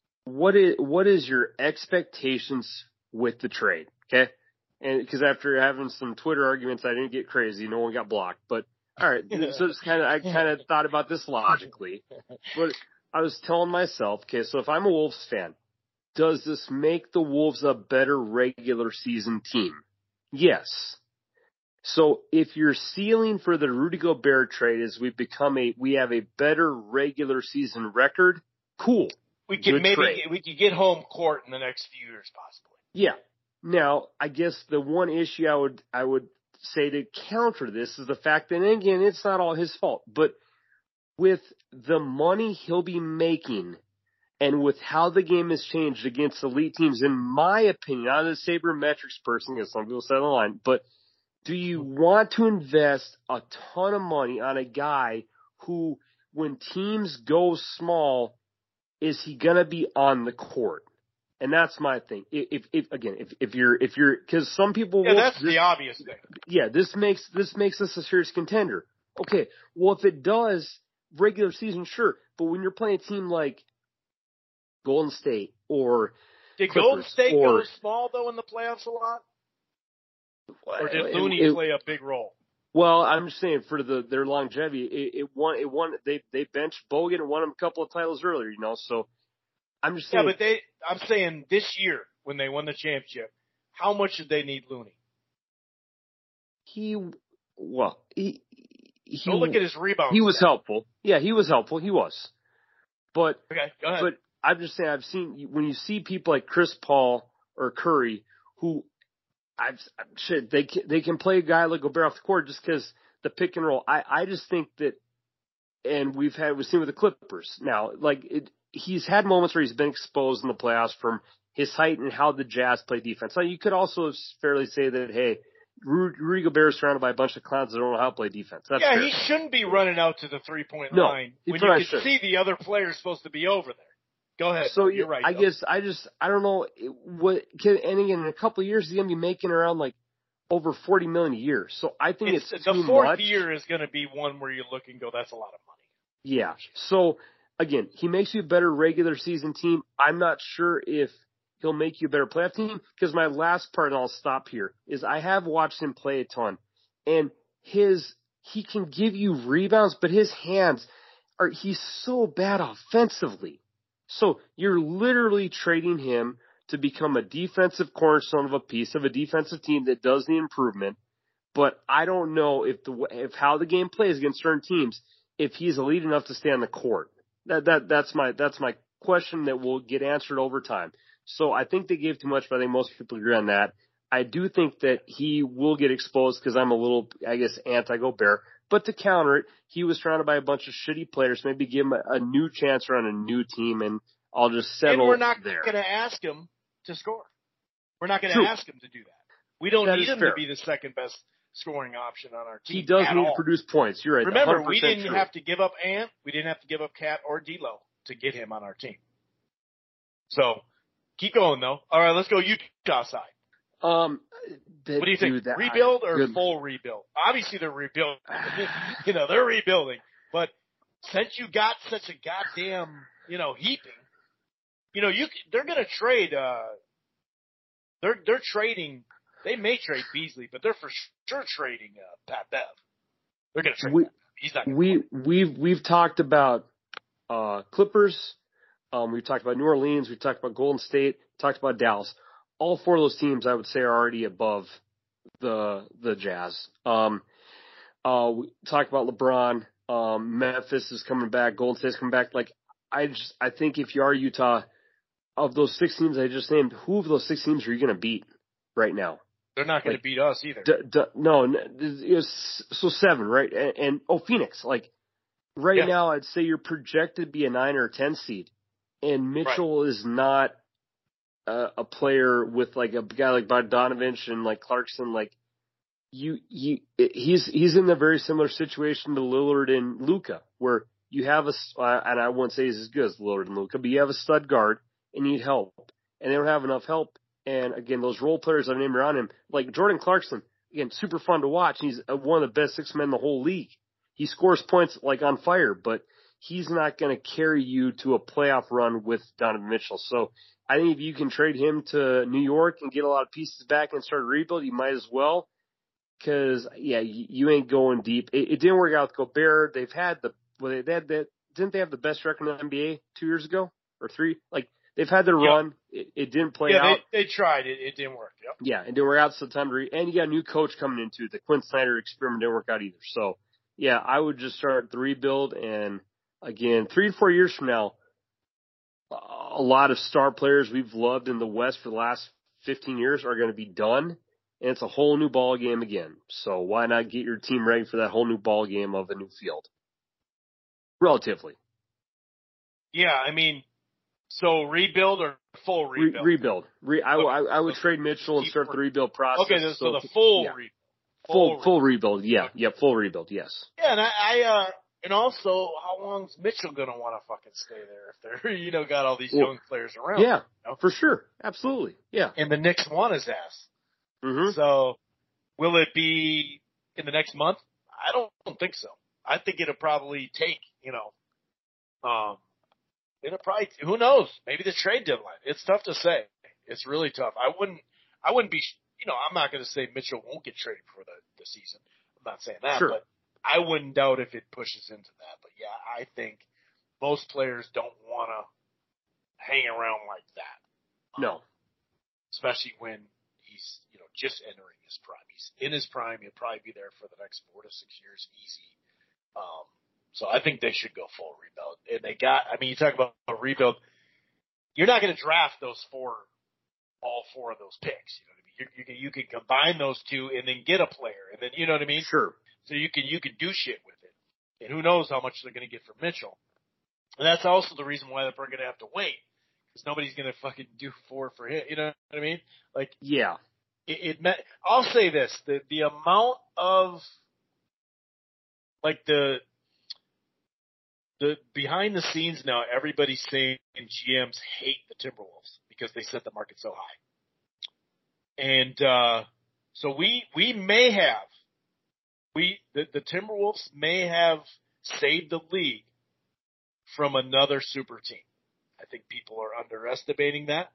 expectations with the trade? Okay. And because after having some Twitter arguments, I didn't get crazy. No one got blocked, but all right. So I kind of thought about this logically, but I was telling myself, okay, so if I'm a Wolves fan, does this make the Wolves a better regular season team? Yes. So if your ceiling for the Rudy Gobert trade is we have a better regular season record, cool. We could get home court in the next few years, possibly. Yeah. Now, I guess the one issue I would say to counter this is the fact that, and again, it's not all his fault, but with the money he'll be making and with how the game has changed against elite teams, in my opinion, I'm a sabermetrics person, as some people say on the line, but do you want to invest a ton of money on a guy who, when teams go small, is he going to be on the court? And that's my thing. If you're, because some people, that's the obvious thing. Yeah, this makes us a serious contender. Okay, well, if it does, regular season, sure, but when you're playing a team like Golden State or did Clippers, Golden State go small though in the playoffs a lot, or did Looney play a big role? Well, I'm just saying for their longevity, it won. They benched Bogut and won him a couple of titles earlier, so. I'm just saying. Yeah, but I'm saying this year when they won the championship, how much did they need Looney? Go look at his rebounds. He was helpful. Yeah, he was helpful. He was. But okay, go ahead. But I'm just saying, I've seen when you see people like Chris Paul or Curry who they can play a guy like Gobert off the court just because the pick and roll. I just think that, and we've seen with the Clippers now, he's had moments where he's been exposed in the playoffs from his height and how the Jazz play defense. Now, you could also fairly say that, hey, Rudy Gobert is surrounded by a bunch of clowns that don't know how to play defense. That's fair. He shouldn't be running out to the three-point line when you can see the other player's supposed to be over there. Go ahead. So you're right. I don't know and again, in a couple of years, he's going to be making around over $40 million a year. So I think it's too the fourth much. year is going to be one where you look and go, that's a lot of money. Yeah. So again, he makes you a better regular season team. I'm not sure if he'll make you a better playoff team, because my last part, and I'll stop here, is I have watched him play a ton, and he can give you rebounds, but his hands he's so bad offensively. So you're literally trading him to become a defensive cornerstone of a piece of a defensive team that does the improvement. But I don't know if how the game plays against certain teams, if he's elite enough to stay on the court. That's my question that will get answered over time. So I think they gave too much, but I think most people agree on that. I do think that he will get exposed because I'm a little, I guess, anti-Gobert. But to counter it, he was surrounded by a bunch of shitty players. Maybe give him a new chance on a new team, and I'll just settle there. And we're not going to ask him to score. We're not going to ask him to do that. We don't need him to be the second best scoring option on our team. He does need to produce points. You're right. Remember, we didn't have to give up Ant. We didn't have to give up Cat or D'Lo to get him on our team. So keep going, though. All right, let's go Utah side. What do you think? Rebuild or full rebuild? Obviously, they're rebuilding. They're rebuilding. But since you got such a goddamn, heaping, they're going to trade. They're trading. They may trade Beasley, but they're for sure trading Pat Bev. They're going to trade. He's not. We've talked about Clippers. We've talked about New Orleans. We've talked about Golden State. Talked about Dallas. All four of those teams, I would say, are already above the Jazz. We talked about LeBron. Memphis is coming back. Golden State's coming back. I think if you are Utah, of those 6 teams I just named, who of those 6 teams are you going to beat right now? They're not going to beat us either. No, so 7, right? And Phoenix. Now, I'd say you're projected to be a 9 or a 10 seed, and Mitchell is not a player with a guy like Bogdanovich and Clarkson. He's in a very similar situation to Lillard and Luka, where you have and I wouldn't say he's as good as Lillard and Luka, but you have a stud guard and you need help, and they don't have enough help. And again, those role players I've named around him, like Jordan Clarkson, again, super fun to watch. He's one of the best 6 men in the whole league. He scores points on fire, but he's not going to carry you to a playoff run with Donovan Mitchell. So I think if you can trade him to New York and get a lot of pieces back and start a rebuild, you might as well. Because, you ain't going deep. It didn't work out with Gobert. Didn't they have the best record in the NBA 2 years ago or 3? They've had their run. It didn't play out. They tried. It didn't work. Yep. Yeah, it didn't work out. So and you got a new coach coming into it. The Quinn Snyder experiment didn't work out either. So, I would just start the rebuild. And again, 3 to 4 years from now, a lot of star players we've loved in the West for the last 15 years are going to be done. And it's a whole new ball game again. So why not get your team ready for that whole new ball game of a new field? Relatively. Yeah, so rebuild or full rebuild? Rebuild. I would trade Mitchell and start the rebuild process. Okay, so the full rebuild. Full rebuild, yeah. Yeah, full rebuild, yes. Yeah, and also, how long's Mitchell going to want to fucking stay there if they're, got all these young players around? Yeah, for sure. Absolutely, yeah. And the Knicks want his ass. Mm-hmm. So, will it be in the next month? I don't think so. I think it'll probably take, who knows? Maybe the trade deadline. It's tough to say. It's really tough. I wouldn't be, I'm not going to say Mitchell won't get traded for the season. I'm not saying that, sure. But I wouldn't doubt if it pushes into that. But I think most players don't want to hang around like that. No. Especially when he's, just entering his prime. He's in his prime. He'll probably be there for the next 4 to 6 years easy. So I think they should go full rebuild. And you talk about a rebuild. You're not going to draft all 4 of those picks. You know what I mean? You can combine those 2 and then get a player. And then, you know what I mean? Sure. So you can do shit with it. And who knows how much they're going to get from Mitchell. And that's also the reason why they're going to have to wait. Because nobody's going to fucking do 4 for him. You know what I mean? Yeah. I'll say this. The amount of, the behind the scenes now, everybody's saying GMs hate the Timberwolves because they set the market so high. And, so we may have, the Timberwolves may have saved the league from another super team. I think people are underestimating that.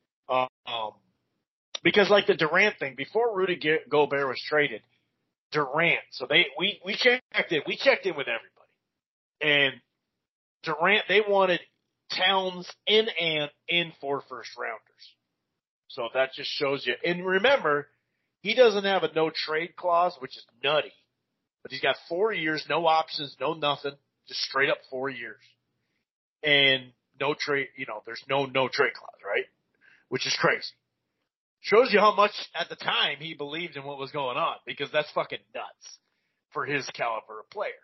Because the Durant thing, before Rudy Gobert was traded, Durant, so we checked in with everybody. And Durant, they wanted Towns and Ant in 4 first rounders. So that just shows you. And remember, he doesn't have a no trade clause, which is nutty. But he's got 4 years, no options, no nothing, just straight up 4 years. And no trade, there's no trade clause, right? Which is crazy. Shows you how much at the time he believed in what was going on, because that's fucking nuts for his caliber of player.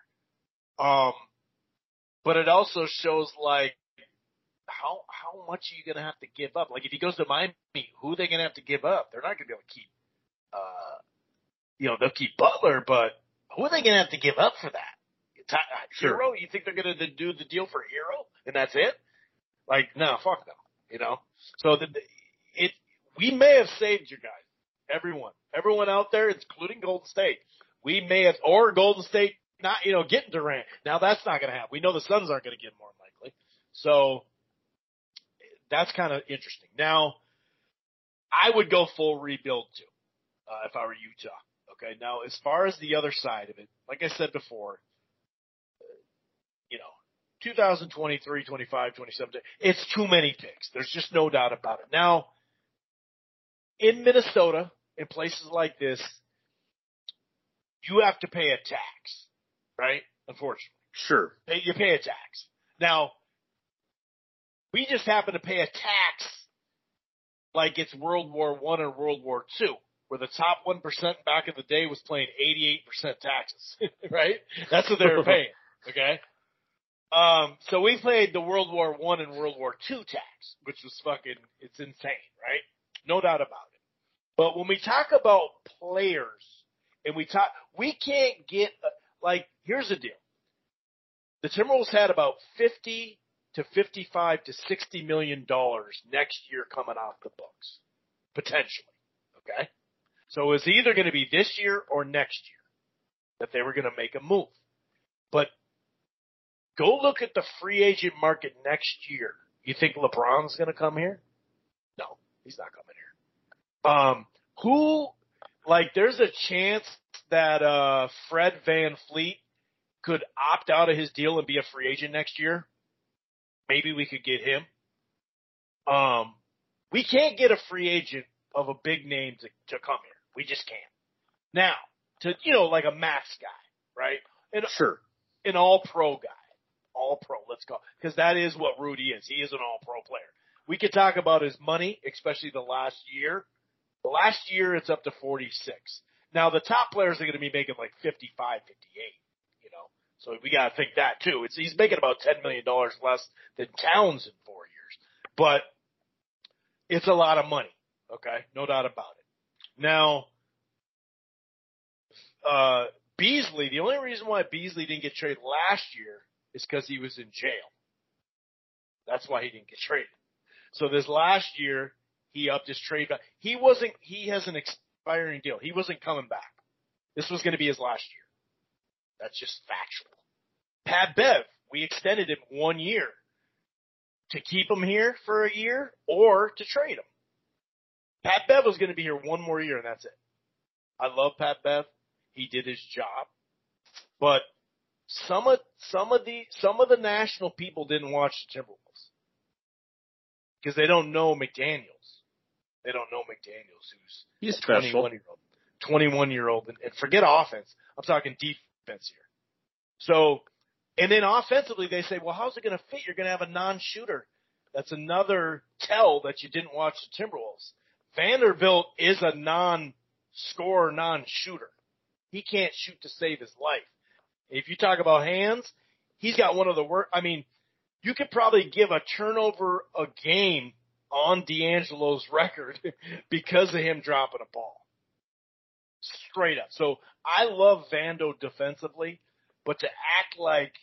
But it also shows like how much are you going to have to give up? Like if he goes to Miami, who are they going to have to give up? They're not going to be able to keep, they'll keep Butler, but who are they going to have to give up for that? Hero? You think they're going to do the deal for Hero and that's it? Like, no, fuck no. So we may have saved you guys, everyone out there, including Golden State. We may have, or Golden State not, getting Durant. Now that's not going to happen. We know the Suns aren't going to get more likely. So that's kind of interesting. Now, I would go full rebuild too, if I were Utah. Okay. Now, as far as the other side of it, like I said before, 2023, 25, 27, it's too many picks. There's just no doubt about it. Now, in Minnesota, in places like this, you have to pay a tax, right? Unfortunately. Sure. You pay a tax. Now, we just happen to pay a tax like it's World War I or World War II, where the top 1% back in the day was paying 88% taxes, right? That's what they were paying, okay? So we paid the World War I and World War II tax, which was it's insane, right? No doubt about it. But when we talk about players, and we can't get, here's the deal. The Timberwolves had about 50 to 55 to $60 million next year coming off the books, potentially, okay? So it was either going to be this year or next year that they were going to make a move. But go look at the free agent market next year. You think LeBron's going to come here? No, he's not coming here. There's a chance that Fred VanVleet could opt out of his deal and be a free agent next year. Maybe we could get him. We can't get a free agent of a big name to come here. We just can't. Now, like a max guy, right? Sure. An all-pro guy. All-pro, let's go. Because that is what Rudy is. He is an all-pro player. We could talk about his money, especially the last year. The last year, it's up to 46. Now, the top players are going to be making like 55, 58, So we got to think that, too. He's making about $10 million less than Towns in 4 years. But it's a lot of money, okay? No doubt about it. Now, Beasley, the only reason why Beasley didn't get traded last year is because he was in jail. That's why he didn't get traded. So this last year, he upped his trade. He has an expiring deal. He wasn't coming back. This was going to be his last year. That's just factual. Pat Bev, we extended him 1 year to keep him here for a year or to trade him. Pat Bev was going to be here 1 more year and that's it. I love Pat Bev. He did his job. But some of the national people didn't watch the Timberwolves because they don't know McDaniels. They don't know McDaniels, he's special. 21-year-old, and forget offense. I'm talking defense here. So, and then offensively, they say, well, how's it going to fit? You're going to have a non-shooter. That's another tell that you didn't watch the Timberwolves. Vanderbilt is a non-scorer, non-shooter. He can't shoot to save his life. If you talk about hands, he's got one of the worst. I mean, you could probably give a turnover a game on D'Angelo's record because of him dropping a ball. Straight up. So I love Vando defensively, but to act like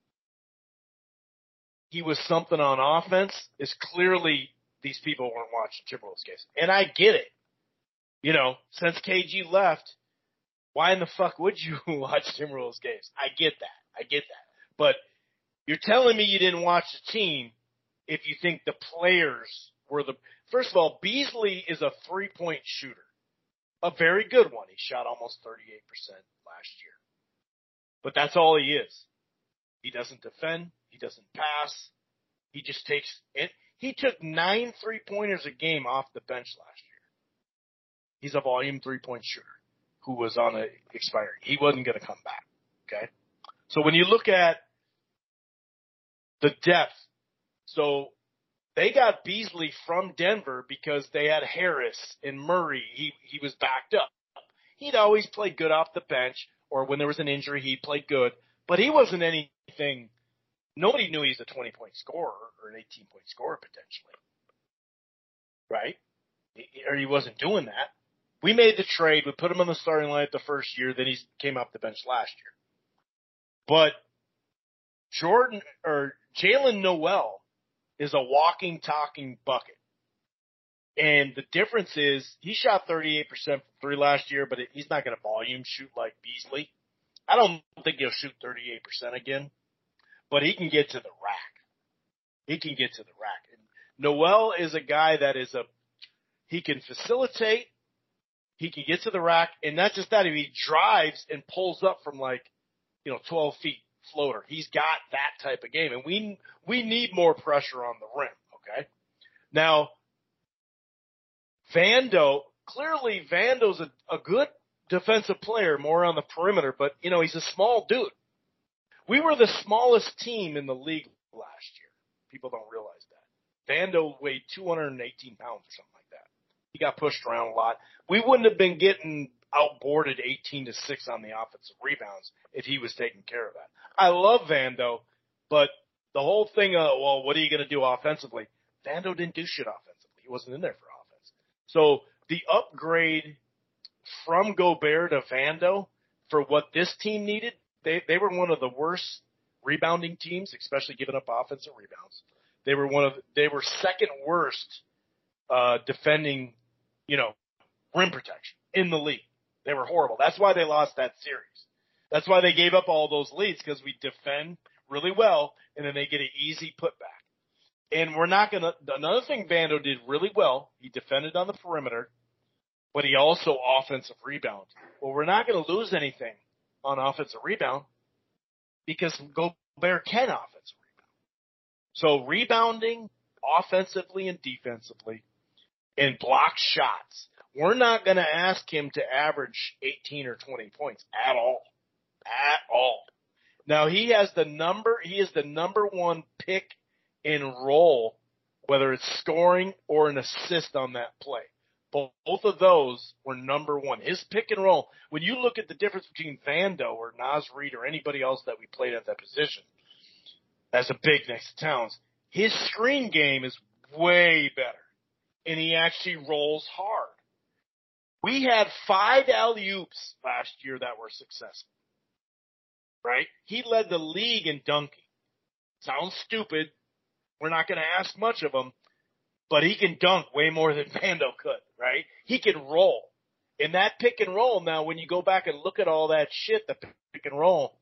he was something on offense is clearly these people weren't watching Timberwolves games. And I get it. Since KG left, why in the fuck would you watch Timberwolves games? I get that. But you're telling me you didn't watch the team if you think the players were first of all, Beasley is a 3-point shooter. A very good one. He shot almost 38% last year. But that's all he is. He doesn't defend. He doesn't pass. He just takes it. He took 9 3-pointers a game off the bench last year. He's a volume 3-point shooter who was on an expiry. He wasn't going to come back. Okay? So when you look at the depth, so they got Beasley from Denver because they had Harris and Murray. He was backed up. He'd always played good off the bench, or when there was an injury, he played good. But he wasn't anything. Nobody knew he was a 20-point scorer or an 18-point scorer potentially, right? Or he wasn't doing that. We made the trade. We put him on the starting line the first year. Then he came off the bench last year. But Jalen Noel is a walking, talking bucket. And the difference is he shot 38% from three last year, but he's not going to volume shoot like Beasley. I don't think he'll shoot 38% again, but he can get to the rack. He can get to the rack. And Noel is a guy that he can facilitate, he can get to the rack, and not just that, if he drives and pulls up from 12 feet floater. He's got that type of game, and we need more pressure on the rim, okay? Now, Vando's a good defensive player, more on the perimeter, but, he's a small dude. We were the smallest team in the league last year. People don't realize that. Vando weighed 218 pounds or something like that. He got pushed around a lot. We wouldn't have been getting outboarded 18-6 on the offensive rebounds if he was taking care of that. I love Vando, but the whole thing of, what are you going to do offensively? Vando didn't do shit offensively. He wasn't in there for offense. So the upgrade from Gobert to Vando for what this team needed, they were one of the worst rebounding teams, especially giving up offensive rebounds. They were second worst defending, rim protection in the league. They were horrible. That's why they lost that series. That's why they gave up all those leads, because we defend really well, and then they get an easy putback. And another thing Vando did really well, he defended on the perimeter, but he also offensive rebound. Well, we're not going to lose anything on offensive rebound because Gobert can offensive rebound. So rebounding offensively and defensively and block shots. We're not going to ask him to average 18 or 20 points at all. At all. Now he is the number one pick and roll, whether it's scoring or an assist on that play. Both of those were number one. His pick and roll, when you look at the difference between Vando or Naz Reid or anybody else that we played at that position as a big next to Towns, his screen game is way better. And he actually rolls hard. We had 5 alley-oops last year that were successful. Right? He led the league in dunking. Sounds stupid. We're not going to ask much of him, but he can dunk way more than Vando could, right? He can roll. In that pick and roll, now when you go back and look at all that shit, the pick and roll,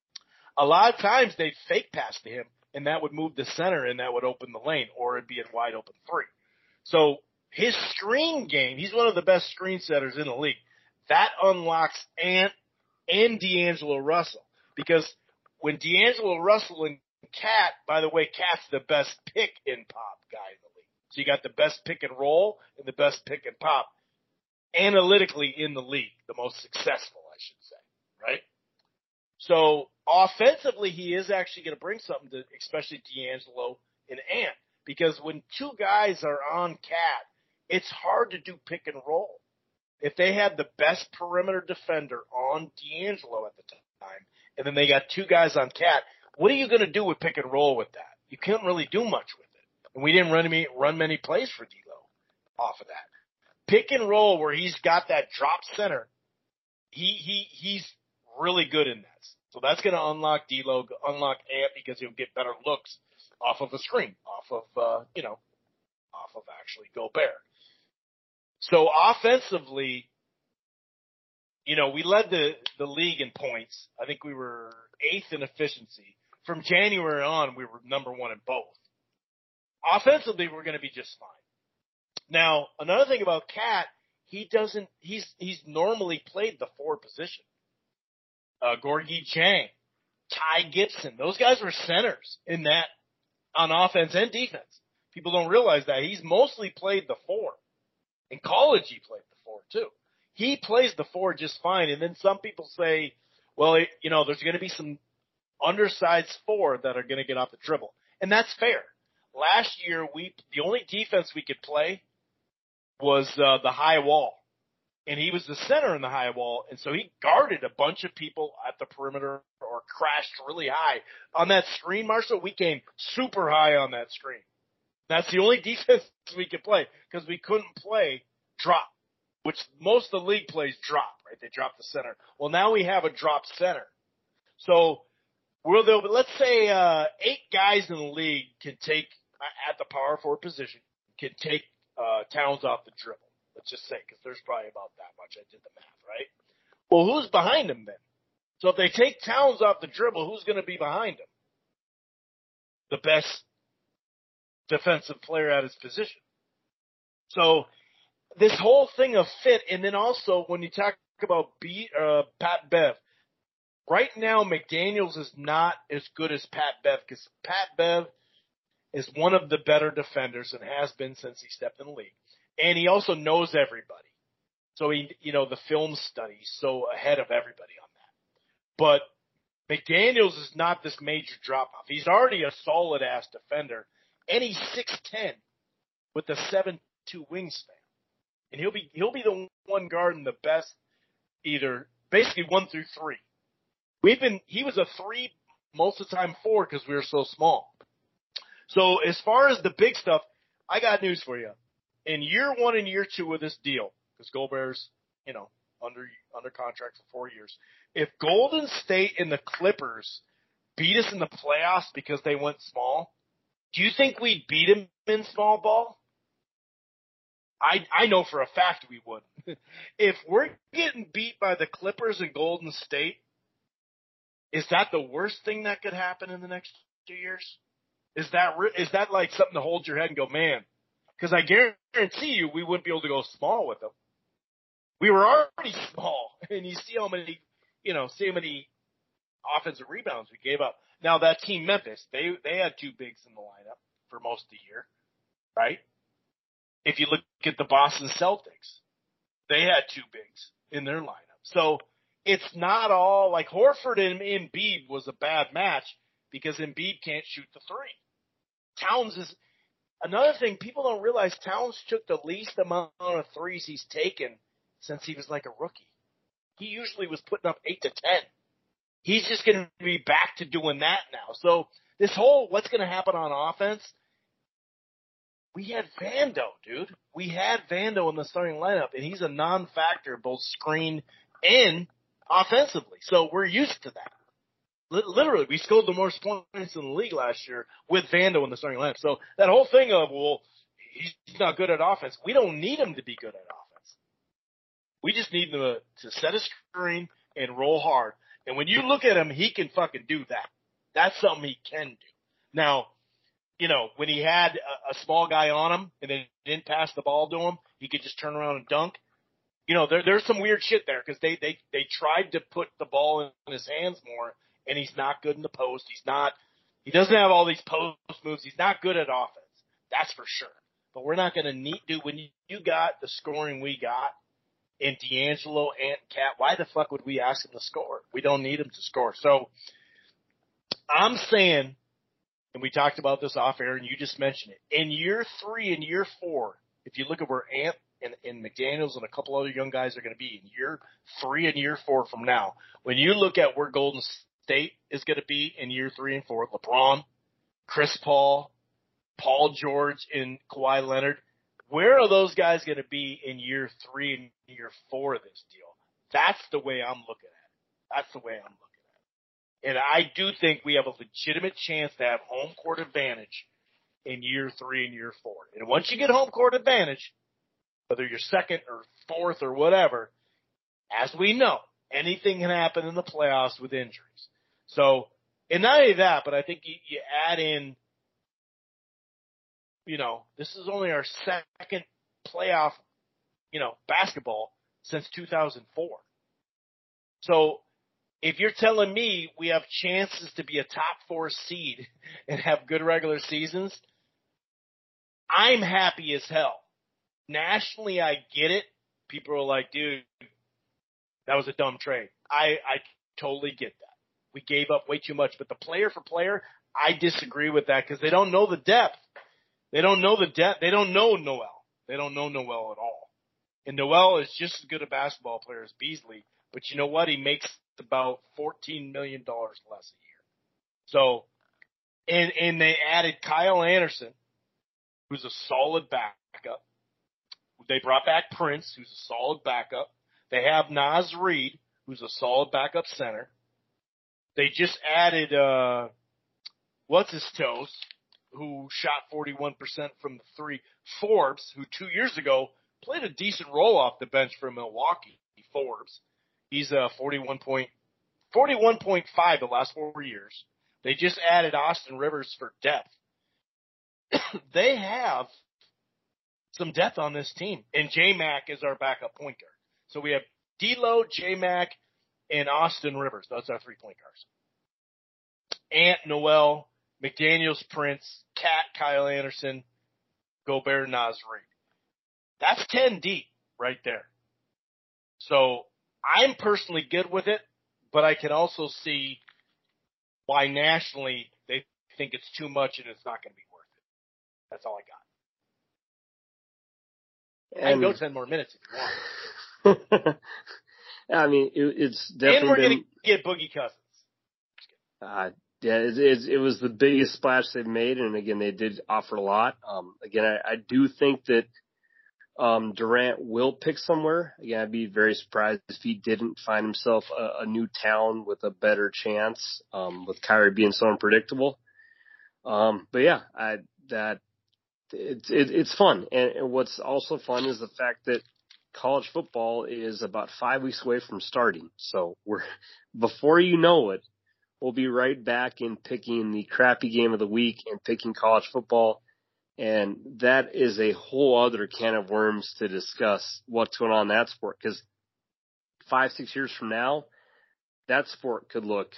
a lot of times they'd fake pass to him, and that would move the center, and that would open the lane, or it'd be a wide open three. So his screen game, he's one of the best screen setters in the league. That unlocks Ant and D'Angelo Russell. Because when D'Angelo Russell and Cat, by the way, Cat's the best pick and pop guy in the league. So you got the best pick and roll and the best pick and pop analytically in the league, the most successful, I should say, right? So offensively, he is actually going to bring something to, especially D'Angelo and Ant, because when two guys are on Cat, it's hard to do pick and roll. If they had the best perimeter defender on D'Angelo at the time, and then they got two guys on Cat, what are you going to do with pick and roll with that? You can't really do much with it. And we didn't run many plays for D'Lo off of that. Pick and roll where he's got that drop center, he's really good in that. So that's going to unlock D'Lo, unlock Ant, because he'll get better looks off of a screen, off of actually Gobert. So offensively, we led the league in points. I think we were 8th in efficiency. From January on, we were number 1 in both. Offensively, we're going to be just fine. Now, another thing about Cat, he's normally played the 4 position. Gorgui Dieng, Ty Gibson, those guys were centers in that on offense and defense. People don't realize that. He's mostly played the 4. In college, he played the 4 too. He plays the 4 just fine. And then some people say, well, there's going to be some undersized 4 that are going to get off the dribble. And that's fair. last year the only defense we could play was the high wall. And he was the center in the high wall, and so he guarded a bunch of people at the perimeter or crashed really high. On that screen, Marshall, we came super high on that screen. That's the only defense we could play because we couldn't play drop, which most of the league plays drop, right? They drop the center. Well, now we have a drop center. So let's say 8 guys in the league can take, at the power forward position, can take Towns off the dribble. Let's just say, because there's probably about that much. I did the math, right? Well, who's behind him then? So if they take Towns off the dribble, who's going to be behind him? The best defensive player at his position. So this whole thing of fit, and then also when you talk about Pat Bev, right now McDaniels is not as good as Pat Bev because Pat Bev is one of the better defenders and has been since he stepped in the league. And he also knows everybody. So the film study's so ahead of everybody on that. But McDaniels is not this major drop-off. He's already a solid-ass defender, and he's 6'10" with a 7'2" wingspan. And he'll be the one guarding the best, either basically 1 through 3. He was a 3 most of the time 4 because we were so small. So as far as the big stuff, I got news for you. In year 1 and year 2 of this deal, because Gobert's, under contract for 4 years, if Golden State and the Clippers beat us in the playoffs because they went small, do you think we'd beat them in small ball? I know for a fact we would. If we're getting beat by the Clippers and Golden State, is that the worst thing that could happen in the next 2 years? Is that like something to hold your head and go, man? Because I guarantee you we wouldn't be able to go small with them. We were already small, and you see how many offensive rebounds we gave up. Now that team Memphis, they had 2 bigs in the lineup for most of the year, right? If you look at the Boston Celtics, they had 2 bigs in their lineup. So it's not all like Horford and Embiid was a bad match because Embiid can't shoot the 3. Towns is another thing. People don't realize Towns took the least amount of threes he's taken since he was like a rookie. He usually was putting up 8 to 10. He's just going to be back to doing that now. So this whole what's going to happen on offense, we had Vando, dude. We had Vando in the starting lineup, and he's a non-factor both screen and offensively. So we're used to that. Literally, we scored the most points in the league last year with Vando in the starting lineup. So that whole thing of, well, he's not good at offense, we don't need him to be good at offense. We just need him to set a screen and roll hard. And when you look at him, he can fucking do that. That's something he can do. Now, when he had a small guy on him and then didn't pass the ball to him, he could just turn around and dunk. There's some weird shit there because they tried to put the ball in his hands more, and he's not good in the post. He doesn't have all these post moves. He's not good at offense. That's for sure. But we're not going to need to. When you got the scoring we got in D'Angelo and Cat, why the fuck would we ask him to score? We don't need him to score. So I'm saying, and we talked about this off air, and you just mentioned it, in year 3 and year 4, if you look at where Ant and McDaniels and a couple other young guys are going to be in year 3 and year 4 from now, when you look at where Golden State is going to be in year 3 and 4, LeBron, Chris Paul, Paul George, and Kawhi Leonard, where are those guys going to be in year 3 and year 4 of this deal? That's the way I'm looking at it. That's the way I'm looking at it. And I do think we have a legitimate chance to have home court advantage in year 3 and year 4. And once you get home court advantage, whether you're second or fourth or whatever, as we know, anything can happen in the playoffs with injuries. So, and not only that, but I think you add in, this is only our second playoff, basketball since 2004. So if you're telling me we have chances to be a top 4 seed and have good regular seasons, I'm happy as hell. Nationally, I get it. People are like, dude, that was a dumb trade. I totally get that. We gave up way too much. But the player for player, I disagree with that because they don't know the depth. They don't know the depth. They don't know Noel. They don't know Noel at all. And Noel is just as good a basketball player as Beasley, but you know what? He makes about $14 million less a year. So, and they added Kyle Anderson, who's a solid backup. They brought back Prince, who's a solid backup. They have Naz Reid, who's a solid backup center. They just added, what's-his-toes, who shot 41% from the three. Forbes, who 2 years ago played a decent role off the bench for Milwaukee. Forbes. He's 41.5 the last 4 years. They just added Austin Rivers for depth. They have some depth on this team. And J-Mac is our backup point guard. So we have D'Lo, J-Mac, and Austin Rivers. Those are 3 point guards. Ant, Noel, McDaniels, Prince, Cat, Kyle Anderson, Gobert, Naz Reid. That's 10 deep right there. So I'm personally good with it, but I can also see why nationally they think it's too much and it's not going to be worth it. That's all I got. I can go 10 more minutes if you want. I mean, it's definitely. And we're going to get Boogie Cousins. Yeah, it was the biggest splash they've made, and again, they did offer a lot. Again, I do think that Durant will pick somewhere. Again, I'd be very surprised if he didn't find himself a new town with a better chance, with Kyrie being so unpredictable. But yeah, it's fun. And what's also fun is the fact that college football is about 5 weeks away from starting. So before you know it, we'll be right back in picking the crappy game of the week and picking college football. And that is a whole other can of worms to discuss what's going on in that sport. Because 5-6 years from now, that sport could look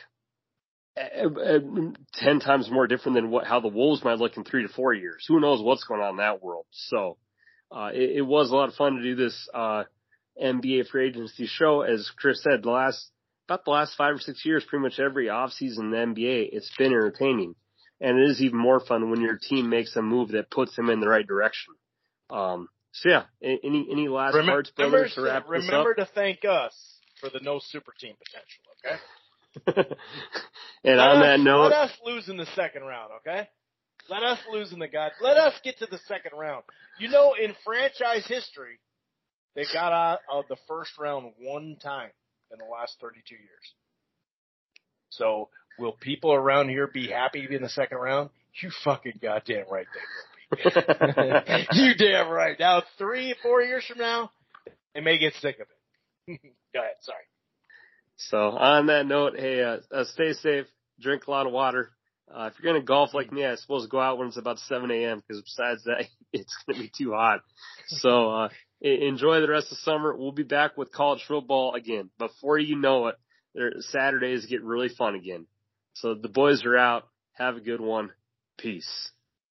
10 times more different than how the Wolves might look in 3 to 4 years. Who knows what's going on in that world? So it was a lot of fun to do this NBA free agency show. As Chris said, about the last 5 or 6 years, pretty much every offseason in the NBA, it's been entertaining. And it is even more fun when your team makes a move that puts them in the right direction. So yeah, any last parts, brothers, to wrap this up? Remember to thank us for the no super team potential, okay? And on that note, let us lose in the second round, okay? Let us lose in let us get to the second round. You know, in franchise history, they got out of the first round one time in the last 32 years. So, will people around here be happy to be in the second round? You fucking goddamn right they will be. You damn right. Now, 3 or 4 years from now, they may get sick of it. Go ahead. Sorry. So, on that note, hey, stay safe. Drink a lot of water. If you're going to golf like me, I suppose go out when it's about 7 a.m. because besides that, it's going to be too hot. So, enjoy the rest of summer. We'll be back with college football again. Before you know it, Saturdays get really fun again. So the boys are out. Have a good one. Peace.